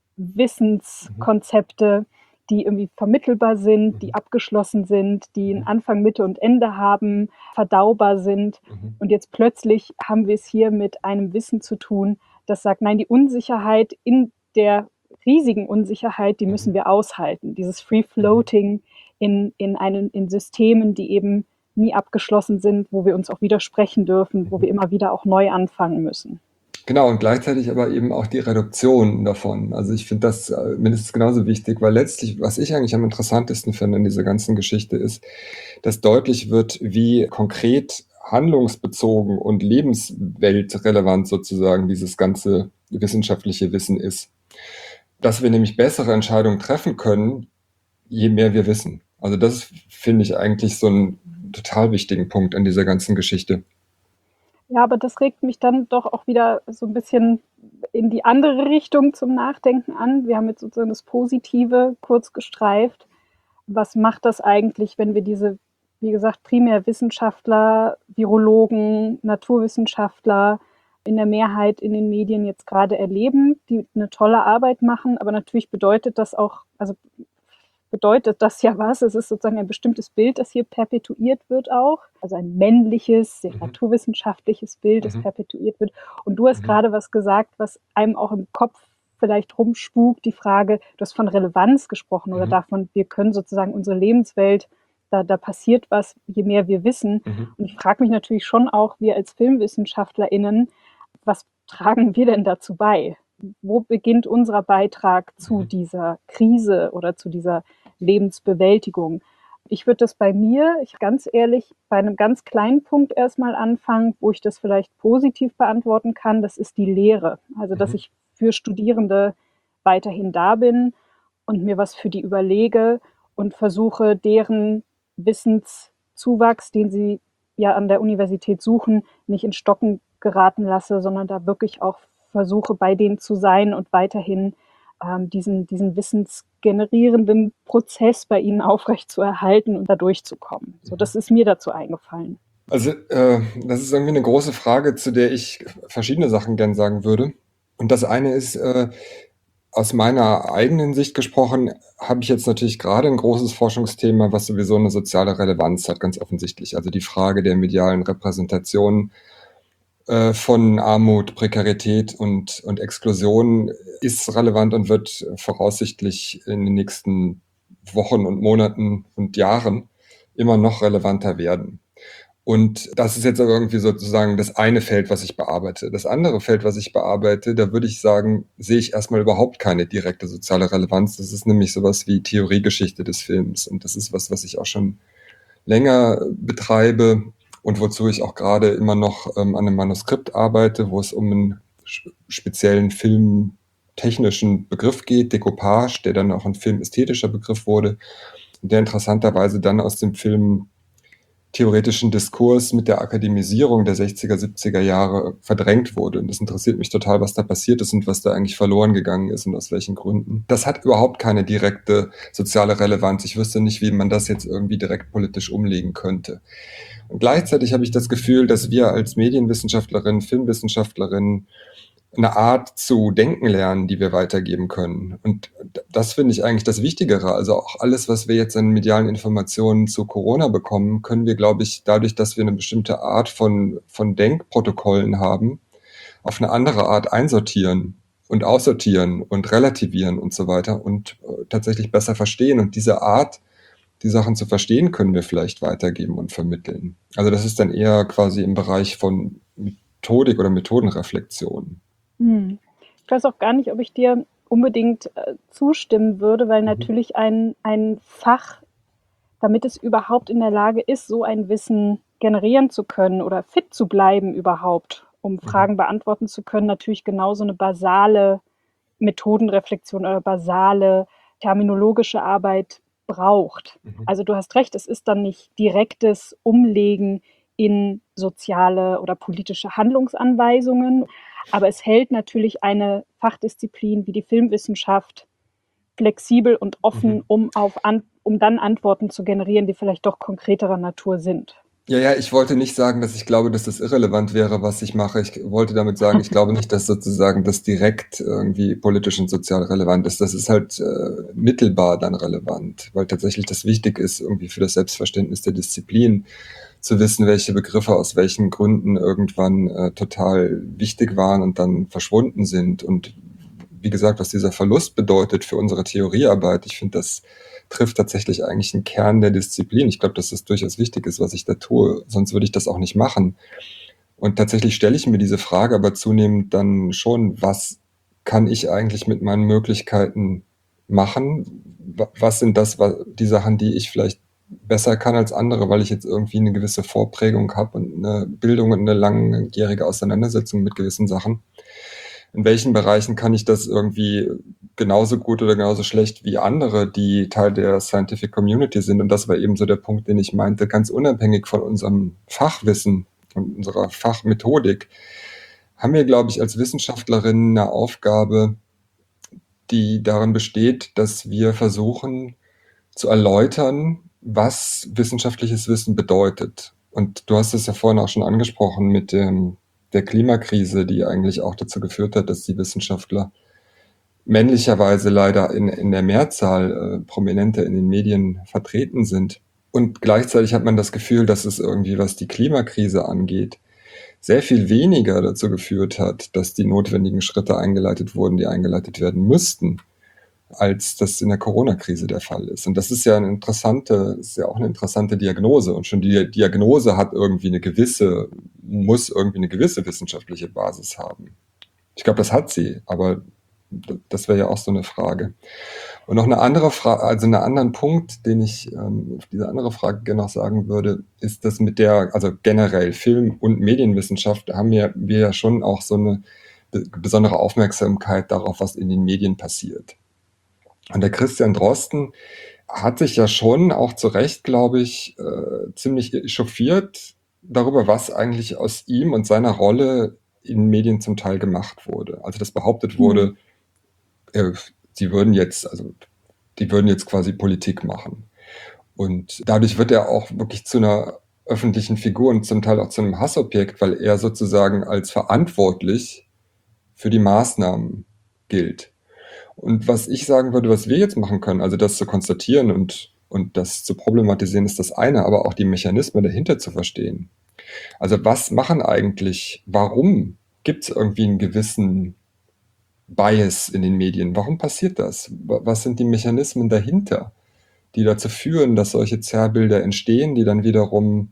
Wissenskonzepte, die irgendwie vermittelbar sind, die abgeschlossen sind, die einen Anfang, Mitte und Ende haben, verdaubar sind. Und jetzt plötzlich haben wir es hier mit einem Wissen zu tun, das sagt, nein, die Unsicherheit in der riesigen Unsicherheit, die müssen wir aushalten. Dieses Free-Floating in Systemen, die eben nie abgeschlossen sind, wo wir uns auch widersprechen dürfen, wo wir immer wieder auch neu anfangen müssen. Genau, und gleichzeitig aber eben auch die Reduktion davon. Also ich finde das mindestens genauso wichtig, weil letztlich, was ich eigentlich am interessantesten finde in dieser ganzen Geschichte ist, dass deutlich wird, wie konkret handlungsbezogen und lebensweltrelevant sozusagen dieses ganze wissenschaftliche Wissen ist. Dass wir nämlich bessere Entscheidungen treffen können, je mehr wir wissen. Also das finde ich eigentlich so einen total wichtigen Punkt an dieser ganzen Geschichte. Ja, aber das regt mich dann doch auch wieder so ein bisschen in die andere Richtung zum Nachdenken an. Wir haben jetzt sozusagen das Positive kurz gestreift. Was macht das eigentlich, wenn wir diese, wie gesagt, primär Wissenschaftler, Virologen, Naturwissenschaftler in der Mehrheit in den Medien jetzt gerade erleben, die eine tolle Arbeit machen, aber natürlich bedeutet das auch, also bedeutet das ja was. Es ist sozusagen ein bestimmtes Bild, das hier perpetuiert wird auch. Also ein männliches, sehr naturwissenschaftliches Bild, das perpetuiert wird. Und du hast gerade was gesagt, was einem auch im Kopf vielleicht rumspukt, die Frage, du hast von Relevanz gesprochen oder davon, wir können sozusagen unsere Lebenswelt, da passiert was, je mehr wir wissen. Und ich frage mich natürlich schon auch, wir als FilmwissenschaftlerInnen, was tragen wir denn dazu bei? Wo beginnt unser Beitrag zu dieser Krise oder zu dieser Lebensbewältigung? Ich würde das bei mir, ganz ehrlich, bei einem ganz kleinen Punkt erstmal anfangen, wo ich das vielleicht positiv beantworten kann. Das ist die Lehre. Also, dass ich für Studierende weiterhin da bin und mir was für die überlege und versuche, deren Wissenszuwachs, den sie ja an der Universität suchen, nicht in Stocken geraten lasse, sondern da wirklich auch versuche, bei denen zu sein und weiterhin diesen wissensgenerierenden Prozess bei ihnen aufrechtzuerhalten und da durchzukommen. So, das ist mir dazu eingefallen. Also das ist irgendwie eine große Frage, zu der ich verschiedene Sachen gern sagen würde. Und das eine ist, aus meiner eigenen Sicht gesprochen, habe ich jetzt natürlich gerade ein großes Forschungsthema, was sowieso eine soziale Relevanz hat, ganz offensichtlich. Also die Frage der medialen Repräsentation von Armut, Prekarität und Exklusion ist relevant und wird voraussichtlich in den nächsten Wochen und Monaten und Jahren immer noch relevanter werden. Und das ist jetzt aber irgendwie sozusagen das eine Feld, was ich bearbeite. Das andere Feld, was ich bearbeite, da würde ich sagen, sehe ich erstmal überhaupt keine direkte soziale Relevanz. Das ist nämlich sowas wie Theoriegeschichte des Films. Und das ist was ich auch schon länger betreibe und wozu ich auch gerade immer noch an einem Manuskript arbeite, wo es um einen speziellen filmtechnischen Begriff geht, Decoupage, der dann auch ein filmästhetischer Begriff wurde, der interessanterweise dann aus dem Film theoretischen Diskurs mit der Akademisierung der 60er, 70er Jahre verdrängt wurde. Und das interessiert mich total, was da passiert ist und was da eigentlich verloren gegangen ist und aus welchen Gründen. Das hat überhaupt keine direkte soziale Relevanz. Ich wüsste nicht, wie man das jetzt irgendwie direkt politisch umlegen könnte. Und gleichzeitig habe ich das Gefühl, dass wir als Medienwissenschaftlerinnen, Filmwissenschaftlerinnen eine Art zu denken lernen, die wir weitergeben können. Und das finde ich eigentlich das Wichtigere. Also auch alles, was wir jetzt an medialen Informationen zu Corona bekommen, können wir, glaube ich, dadurch, dass wir eine bestimmte Art von Denkprotokollen haben, auf eine andere Art einsortieren und aussortieren und relativieren und so weiter und tatsächlich besser verstehen. Und diese Art, die Sachen zu verstehen, können wir vielleicht weitergeben und vermitteln. Also das ist dann eher quasi im Bereich von Methodik oder Methodenreflexion. Ich weiß auch gar nicht, ob ich dir unbedingt zustimmen würde, weil natürlich ein Fach, damit es überhaupt in der Lage ist, so ein Wissen generieren zu können oder fit zu bleiben überhaupt, um Fragen beantworten zu können, natürlich genauso eine basale Methodenreflexion oder basale terminologische Arbeit braucht. Also du hast recht, es ist dann nicht direktes Umlegen in soziale oder politische Handlungsanweisungen, aber es hält natürlich eine Fachdisziplin wie die Filmwissenschaft flexibel und offen, um dann Antworten zu generieren, die vielleicht doch konkreterer Natur sind. Ja, ich wollte nicht sagen, dass ich glaube, dass das irrelevant wäre, was ich mache. Ich wollte damit sagen, ich glaube nicht, dass sozusagen das direkt irgendwie politisch und sozial relevant ist. Das ist halt mittelbar dann relevant, weil tatsächlich das wichtig ist, irgendwie für das Selbstverständnis der Disziplin zu wissen, welche Begriffe aus welchen Gründen irgendwann total wichtig waren und dann verschwunden sind. Und wie gesagt, was dieser Verlust bedeutet für unsere Theoriearbeit, ich finde, das trifft tatsächlich eigentlich einen Kern der Disziplin. Ich glaube, dass das durchaus wichtig ist, was ich da tue. Sonst würde ich das auch nicht machen. Und tatsächlich stelle ich mir diese Frage aber zunehmend dann schon, was kann ich eigentlich mit meinen Möglichkeiten machen? Was sind die Sachen, die ich vielleicht besser kann als andere, weil ich jetzt irgendwie eine gewisse Vorprägung habe und eine Bildung und eine langjährige Auseinandersetzung mit gewissen Sachen? In welchen Bereichen kann ich das irgendwie genauso gut oder genauso schlecht wie andere, die Teil der Scientific Community sind? Und das war eben so der Punkt, den ich meinte, ganz unabhängig von unserem Fachwissen und unserer Fachmethodik, haben wir, glaube ich, als Wissenschaftlerinnen eine Aufgabe, die darin besteht, dass wir versuchen zu erläutern, was wissenschaftliches Wissen bedeutet. Und du hast es ja vorhin auch schon angesprochen mit der Klimakrise, die eigentlich auch dazu geführt hat, dass die Wissenschaftler männlicherweise leider in der Mehrzahl prominenter in den Medien vertreten sind. Und gleichzeitig hat man das Gefühl, dass es irgendwie, was die Klimakrise angeht, sehr viel weniger dazu geführt hat, dass die notwendigen Schritte eingeleitet wurden, die eingeleitet werden müssten, als das in der Corona-Krise der Fall ist. Und das ist ja auch eine interessante Diagnose. Und schon die Diagnose muss irgendwie eine gewisse wissenschaftliche Basis haben. Ich glaube, das hat sie, aber das wäre ja auch so eine Frage. Und noch eine andere Frage, also einen anderen Punkt, den ich auf diese andere Frage gerne noch sagen würde, ist das also generell Film- und Medienwissenschaft, da haben wir ja schon auch so eine besondere Aufmerksamkeit darauf, was in den Medien passiert. Und der Christian Drosten hat sich ja schon auch zu Recht, glaube ich, ziemlich echauffiert darüber, was eigentlich aus ihm und seiner Rolle in Medien zum Teil gemacht wurde. Also dass behauptet wurde, die würden jetzt quasi Politik machen. Und dadurch wird er auch wirklich zu einer öffentlichen Figur und zum Teil auch zu einem Hassobjekt, weil er sozusagen als verantwortlich für die Maßnahmen gilt. Und was ich sagen würde, was wir jetzt machen können, also das zu konstatieren und das zu problematisieren, ist das eine, aber auch die Mechanismen dahinter zu verstehen. Also warum gibt es irgendwie einen gewissen Bias in den Medien? Warum passiert das? Was sind die Mechanismen dahinter, die dazu führen, dass solche Zerrbilder entstehen, die dann wiederum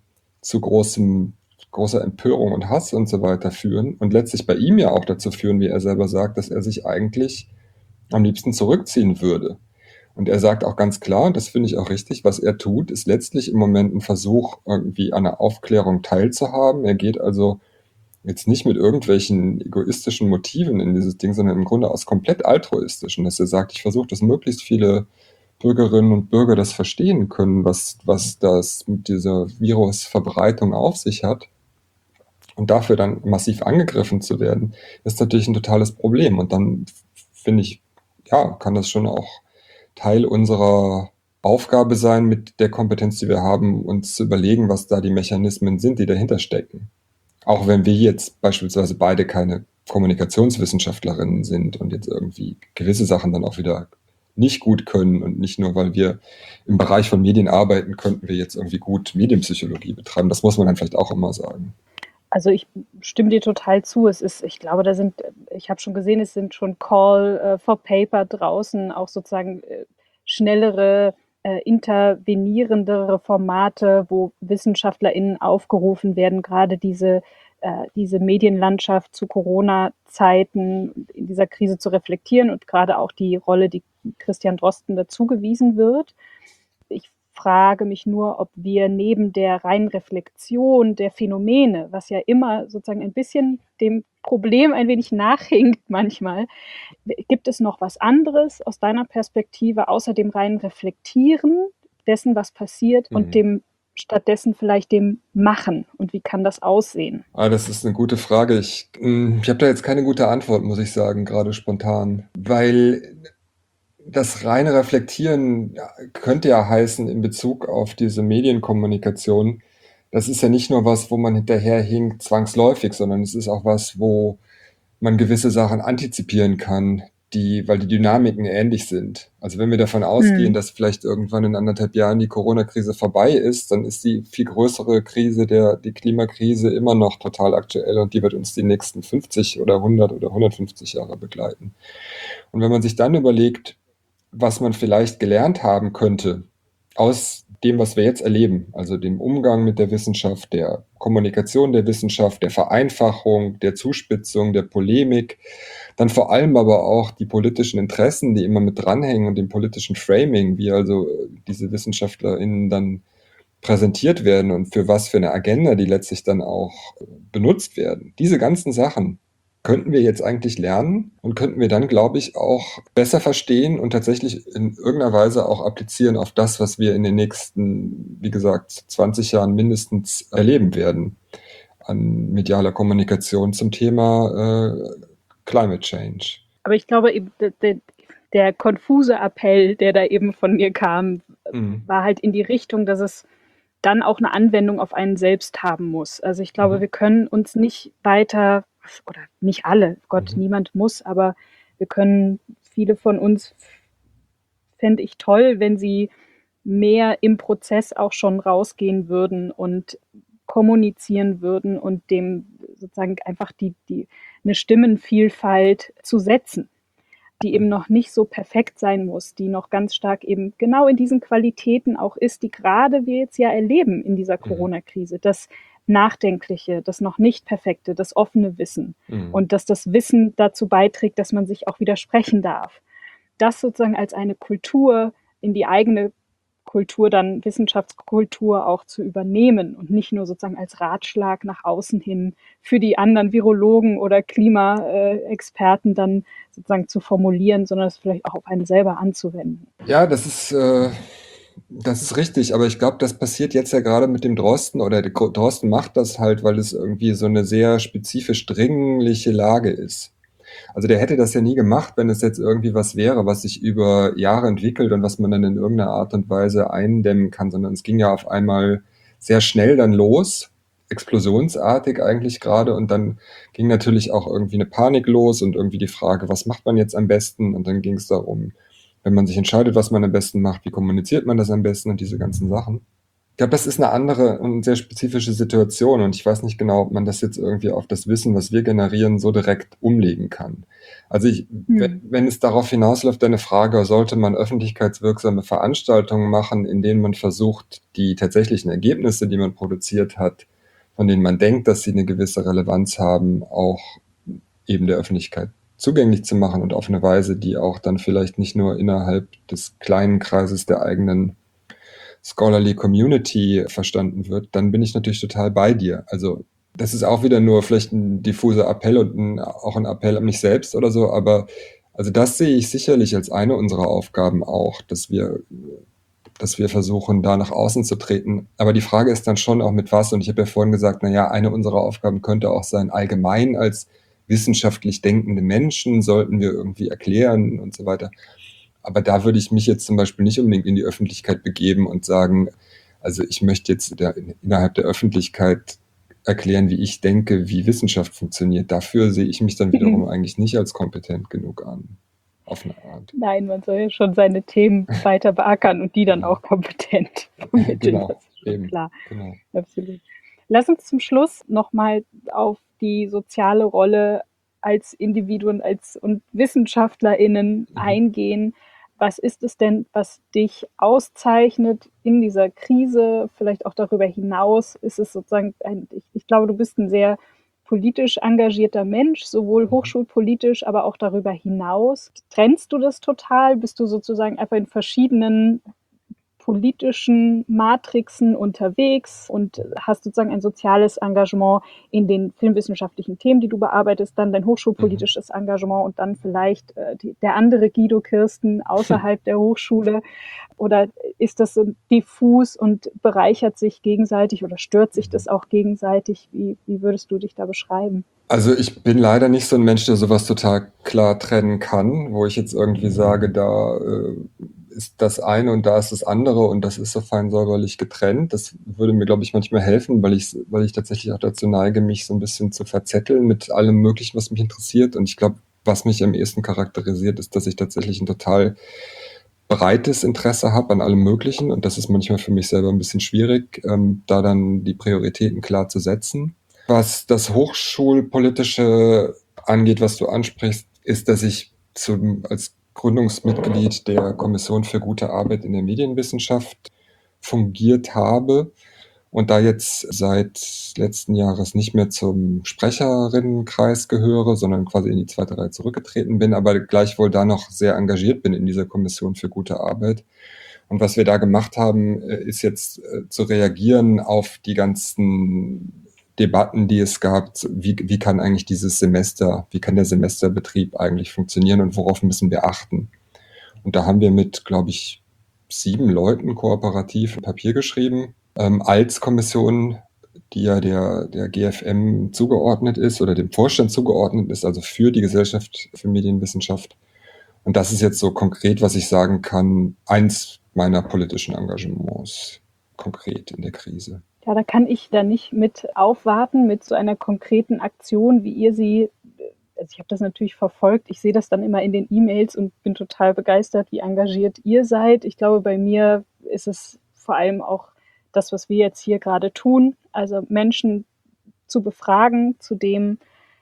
zu großer Empörung und Hass und so weiter führen und letztlich bei ihm ja auch dazu führen, wie er selber sagt, dass er sich eigentlich am liebsten zurückziehen würde. Und er sagt auch ganz klar, und das finde ich auch richtig, was er tut, ist letztlich im Moment ein Versuch, irgendwie an einer Aufklärung teilzuhaben. Er geht also jetzt nicht mit irgendwelchen egoistischen Motiven in dieses Ding, sondern im Grunde aus komplett altruistischen, dass er sagt, ich versuche, dass möglichst viele Bürgerinnen und Bürger das verstehen können, was das mit dieser Virusverbreitung auf sich hat. Und dafür dann massiv angegriffen zu werden, ist natürlich ein totales Problem. Und dann finde ich, ja, kann das schon auch Teil unserer Aufgabe sein, mit der Kompetenz, die wir haben, uns zu überlegen, was da die Mechanismen sind, die dahinter stecken. Auch wenn wir jetzt beispielsweise beide keine Kommunikationswissenschaftlerinnen sind und jetzt irgendwie gewisse Sachen dann auch wieder nicht gut können und nicht nur, weil wir im Bereich von Medien arbeiten, könnten wir jetzt irgendwie gut Medienpsychologie betreiben. Das muss man dann vielleicht auch immer sagen. Also ich stimme dir total zu. Ich glaube, ich habe schon gesehen, es sind schon Call for Paper draußen, auch sozusagen schnellere, intervenierendere Formate, wo WissenschaftlerInnen aufgerufen werden, gerade diese Medienlandschaft zu Corona-Zeiten in dieser Krise zu reflektieren und gerade auch die Rolle, die Christian Drosten dazugewiesen wird. Ich frage mich nur, ob wir neben der reinen Reflexion der Phänomene, was ja immer sozusagen ein bisschen dem Problem ein wenig nachhinkt manchmal, gibt es noch was anderes aus deiner Perspektive, außer dem reinen Reflektieren dessen, was passiert und dem stattdessen vielleicht dem Machen? Und wie kann das aussehen? Das ist eine gute Frage. Ich habe da jetzt keine gute Antwort, muss ich sagen, gerade spontan, weil das reine Reflektieren könnte ja heißen in Bezug auf diese Medienkommunikation, das ist ja nicht nur was, wo man hinterherhinkt zwangsläufig, sondern es ist auch was, wo man gewisse Sachen antizipieren kann, weil die Dynamiken ähnlich sind. Also wenn wir davon ausgehen, dass vielleicht irgendwann in 1,5 Jahren die Corona-Krise vorbei ist, dann ist die viel größere Krise, die Klimakrise, immer noch total aktuell und die wird uns die nächsten 50 oder 100 oder 150 Jahre begleiten. Und wenn man sich dann überlegt, was man vielleicht gelernt haben könnte aus dem, was wir jetzt erleben, also dem Umgang mit der Wissenschaft, der Kommunikation der Wissenschaft, der Vereinfachung, der Zuspitzung, der Polemik, dann vor allem aber auch die politischen Interessen, die immer mit dranhängen und dem politischen Framing, wie also diese WissenschaftlerInnen dann präsentiert werden und für was für eine Agenda die letztlich dann auch benutzt werden. Diese ganzen Sachen könnten wir jetzt eigentlich lernen und könnten wir dann, glaube ich, auch besser verstehen und tatsächlich in irgendeiner Weise auch applizieren auf das, was wir in den nächsten, wie gesagt, 20 Jahren mindestens erleben werden an medialer Kommunikation zum Thema Climate Change. Aber ich glaube, eben der konfuse Appell, der da eben von mir kam, war halt in die Richtung, dass es dann auch eine Anwendung auf einen selbst haben muss. Also ich glaube, wir können uns nicht weiter, oder nicht alle, Gott, niemand muss, aber viele von uns, fände ich toll, wenn sie mehr im Prozess auch schon rausgehen würden und kommunizieren würden und dem sozusagen einfach eine Stimmenvielfalt zu setzen, die eben noch nicht so perfekt sein muss, die noch ganz stark eben genau in diesen Qualitäten auch ist, die gerade wir jetzt ja erleben in dieser Corona-Krise. Das Nachdenkliche, das noch nicht Perfekte, das offene Wissen und dass das Wissen dazu beiträgt, dass man sich auch widersprechen darf. Das sozusagen als eine Kultur in die eigene Kultur, dann Wissenschaftskultur auch zu übernehmen und nicht nur sozusagen als Ratschlag nach außen hin für die anderen Virologen oder Klimaexperten dann sozusagen zu formulieren, sondern es vielleicht auch auf einen selber anzuwenden. Ja, das ist richtig, aber ich glaube, das passiert jetzt ja gerade mit dem Drosten oder der Drosten macht das halt, weil es irgendwie so eine sehr spezifisch dringliche Lage ist. Also der hätte das ja nie gemacht, wenn es jetzt irgendwie was wäre, was sich über Jahre entwickelt und was man dann in irgendeiner Art und Weise eindämmen kann, sondern es ging ja auf einmal sehr schnell dann los, explosionsartig eigentlich gerade und dann ging natürlich auch irgendwie eine Panik los und irgendwie die Frage, was macht man jetzt am besten? Und dann ging es darum, wenn man sich entscheidet, was man am besten macht, wie kommuniziert man das am besten und diese ganzen Sachen. Ich glaube, das ist eine andere und sehr spezifische Situation und ich weiß nicht genau, ob man das jetzt irgendwie auf das Wissen, was wir generieren, so direkt umlegen kann. Also wenn es darauf hinausläuft, deine Frage, sollte man öffentlichkeitswirksame Veranstaltungen machen, in denen man versucht, die tatsächlichen Ergebnisse, die man produziert hat, von denen man denkt, dass sie eine gewisse Relevanz haben, auch eben der Öffentlichkeit zugänglich zu machen und auf eine Weise, die auch dann vielleicht nicht nur innerhalb des kleinen Kreises der eigenen Scholarly Community verstanden wird, dann bin ich natürlich total bei dir. Also das ist auch wieder nur vielleicht ein diffuser Appell und auch ein Appell an mich selbst oder so, aber also das sehe ich sicherlich als eine unserer Aufgaben auch, dass wir versuchen, da nach außen zu treten. Aber die Frage ist dann schon auch mit was, und ich habe ja vorhin gesagt, naja, eine unserer Aufgaben könnte auch sein, allgemein als wissenschaftlich denkende Menschen sollten wir irgendwie erklären und so weiter. Aber da würde ich mich jetzt zum Beispiel nicht unbedingt in die Öffentlichkeit begeben und sagen, also ich möchte jetzt innerhalb der Öffentlichkeit erklären, wie ich denke, wie Wissenschaft funktioniert. Dafür sehe ich mich dann wiederum eigentlich nicht als kompetent genug an, auf eine Art. Nein, man soll ja schon seine Themen weiter beackern und die dann auch kompetent vermitteln. Genau, Das ist schon eben, klar. genau. Absolut. Lass uns zum Schluss nochmal auf die soziale Rolle als Individuen und WissenschaftlerInnen eingehen. Was ist es denn, was dich auszeichnet in dieser Krise, vielleicht auch darüber hinaus? Ist es sozusagen, ich glaube, du bist ein sehr politisch engagierter Mensch, sowohl hochschulpolitisch, aber auch darüber hinaus. Trennst du das total? Bist du sozusagen einfach in verschiedenen politischen Matrixen unterwegs und hast sozusagen ein soziales Engagement in den filmwissenschaftlichen Themen, die du bearbeitest, dann dein hochschulpolitisches Engagement und dann vielleicht der andere Guido Kirsten außerhalb der Hochschule? Oder ist das so diffus und bereichert sich gegenseitig oder stört sich das auch gegenseitig? Wie würdest du dich da beschreiben? Also ich bin leider nicht so ein Mensch, der sowas total klar trennen kann, wo ich jetzt irgendwie sage, da ist das eine und da ist das andere und das ist so fein säuberlich getrennt. Das würde mir, glaube ich, manchmal helfen, weil ich tatsächlich auch dazu neige, mich so ein bisschen zu verzetteln mit allem Möglichen, was mich interessiert. Und ich glaube, was mich am ehesten charakterisiert, ist, dass ich tatsächlich ein total breites Interesse habe an allem Möglichen. Und das ist manchmal für mich selber ein bisschen schwierig, da dann die Prioritäten klar zu setzen. Was das Hochschulpolitische angeht, was du ansprichst, ist, dass ich als Gründungsmitglied der Kommission für gute Arbeit in der Medienwissenschaft fungiert habe und da jetzt seit letzten Jahres nicht mehr zum Sprecherinnenkreis gehöre, sondern quasi in die zweite Reihe zurückgetreten bin, aber gleichwohl da noch sehr engagiert bin in dieser Kommission für gute Arbeit. Und was wir da gemacht haben, ist jetzt zu reagieren auf die ganzen Debatten, die es gab, wie kann eigentlich wie kann der Semesterbetrieb eigentlich funktionieren und worauf müssen wir achten? Und da haben wir mit, glaube ich, 7 Leuten kooperativ ein Papier geschrieben, als Kommission, die ja der GFM zugeordnet ist oder dem Vorstand zugeordnet ist, also für die Gesellschaft für Medienwissenschaft. Und das ist jetzt so konkret, was ich sagen kann, eins meiner politischen Engagements konkret in der Krise. Ja, da kann ich da nicht mit aufwarten, mit so einer konkreten Aktion, wie ihr sie, also ich habe das natürlich verfolgt, ich sehe das dann immer in den E-Mails und bin total begeistert, wie engagiert ihr seid. Ich glaube, bei mir ist es vor allem auch das, was wir jetzt hier gerade tun, also Menschen zu befragen zu dem,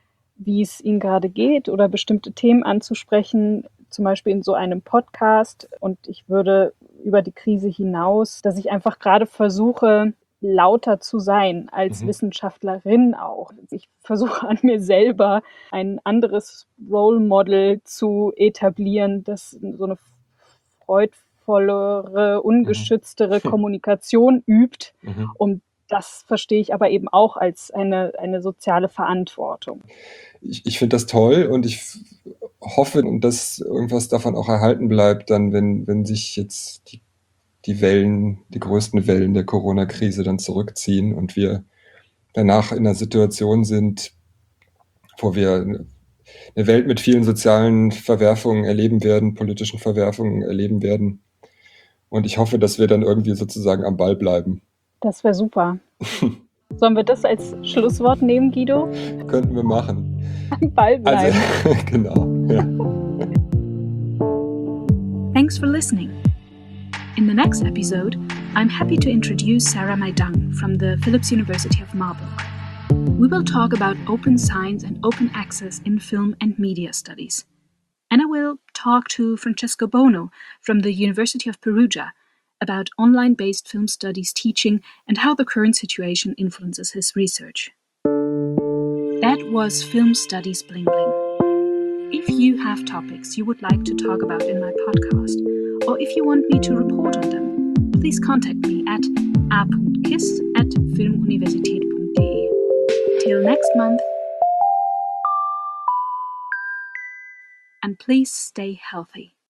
wie es ihnen gerade geht oder bestimmte Themen anzusprechen, zum Beispiel in so einem Podcast. Und ich würde über die Krise hinaus, dass ich einfach gerade versuche, lauter zu sein als Wissenschaftlerin auch. Ich versuche an mir selber ein anderes Role Model zu etablieren, das so eine freudvollere, ungeschütztere Kommunikation übt. Und das verstehe ich aber eben auch als eine soziale Verantwortung. Ich finde das toll und ich hoffe, dass irgendwas davon auch erhalten bleibt, dann, wenn sich jetzt die größten Wellen der Corona-Krise dann zurückziehen und wir danach in einer Situation sind, wo wir eine Welt mit vielen sozialen Verwerfungen erleben werden, politischen Verwerfungen erleben werden. Und ich hoffe, dass wir dann irgendwie sozusagen am Ball bleiben. Das wäre super. Sollen wir das als Schlusswort nehmen, Guido? Könnten wir machen. Am Ball bleiben. Also, genau. Ja. Thanks for listening. In the next episode, I'm happy to introduce Sarah Maidang from the Philipps University of Marburg. We will talk about open science and open access in film and media studies. And I will talk to Francesco Bono from the University of Perugia about online-based film studies teaching and how the current situation influences his research. That was Film Studies Bling Bling. If you have topics you would like to talk about in my podcast, or if you want me to report on them, please contact me at a.kiss@filmuniversität.de. Till next month. And please stay healthy.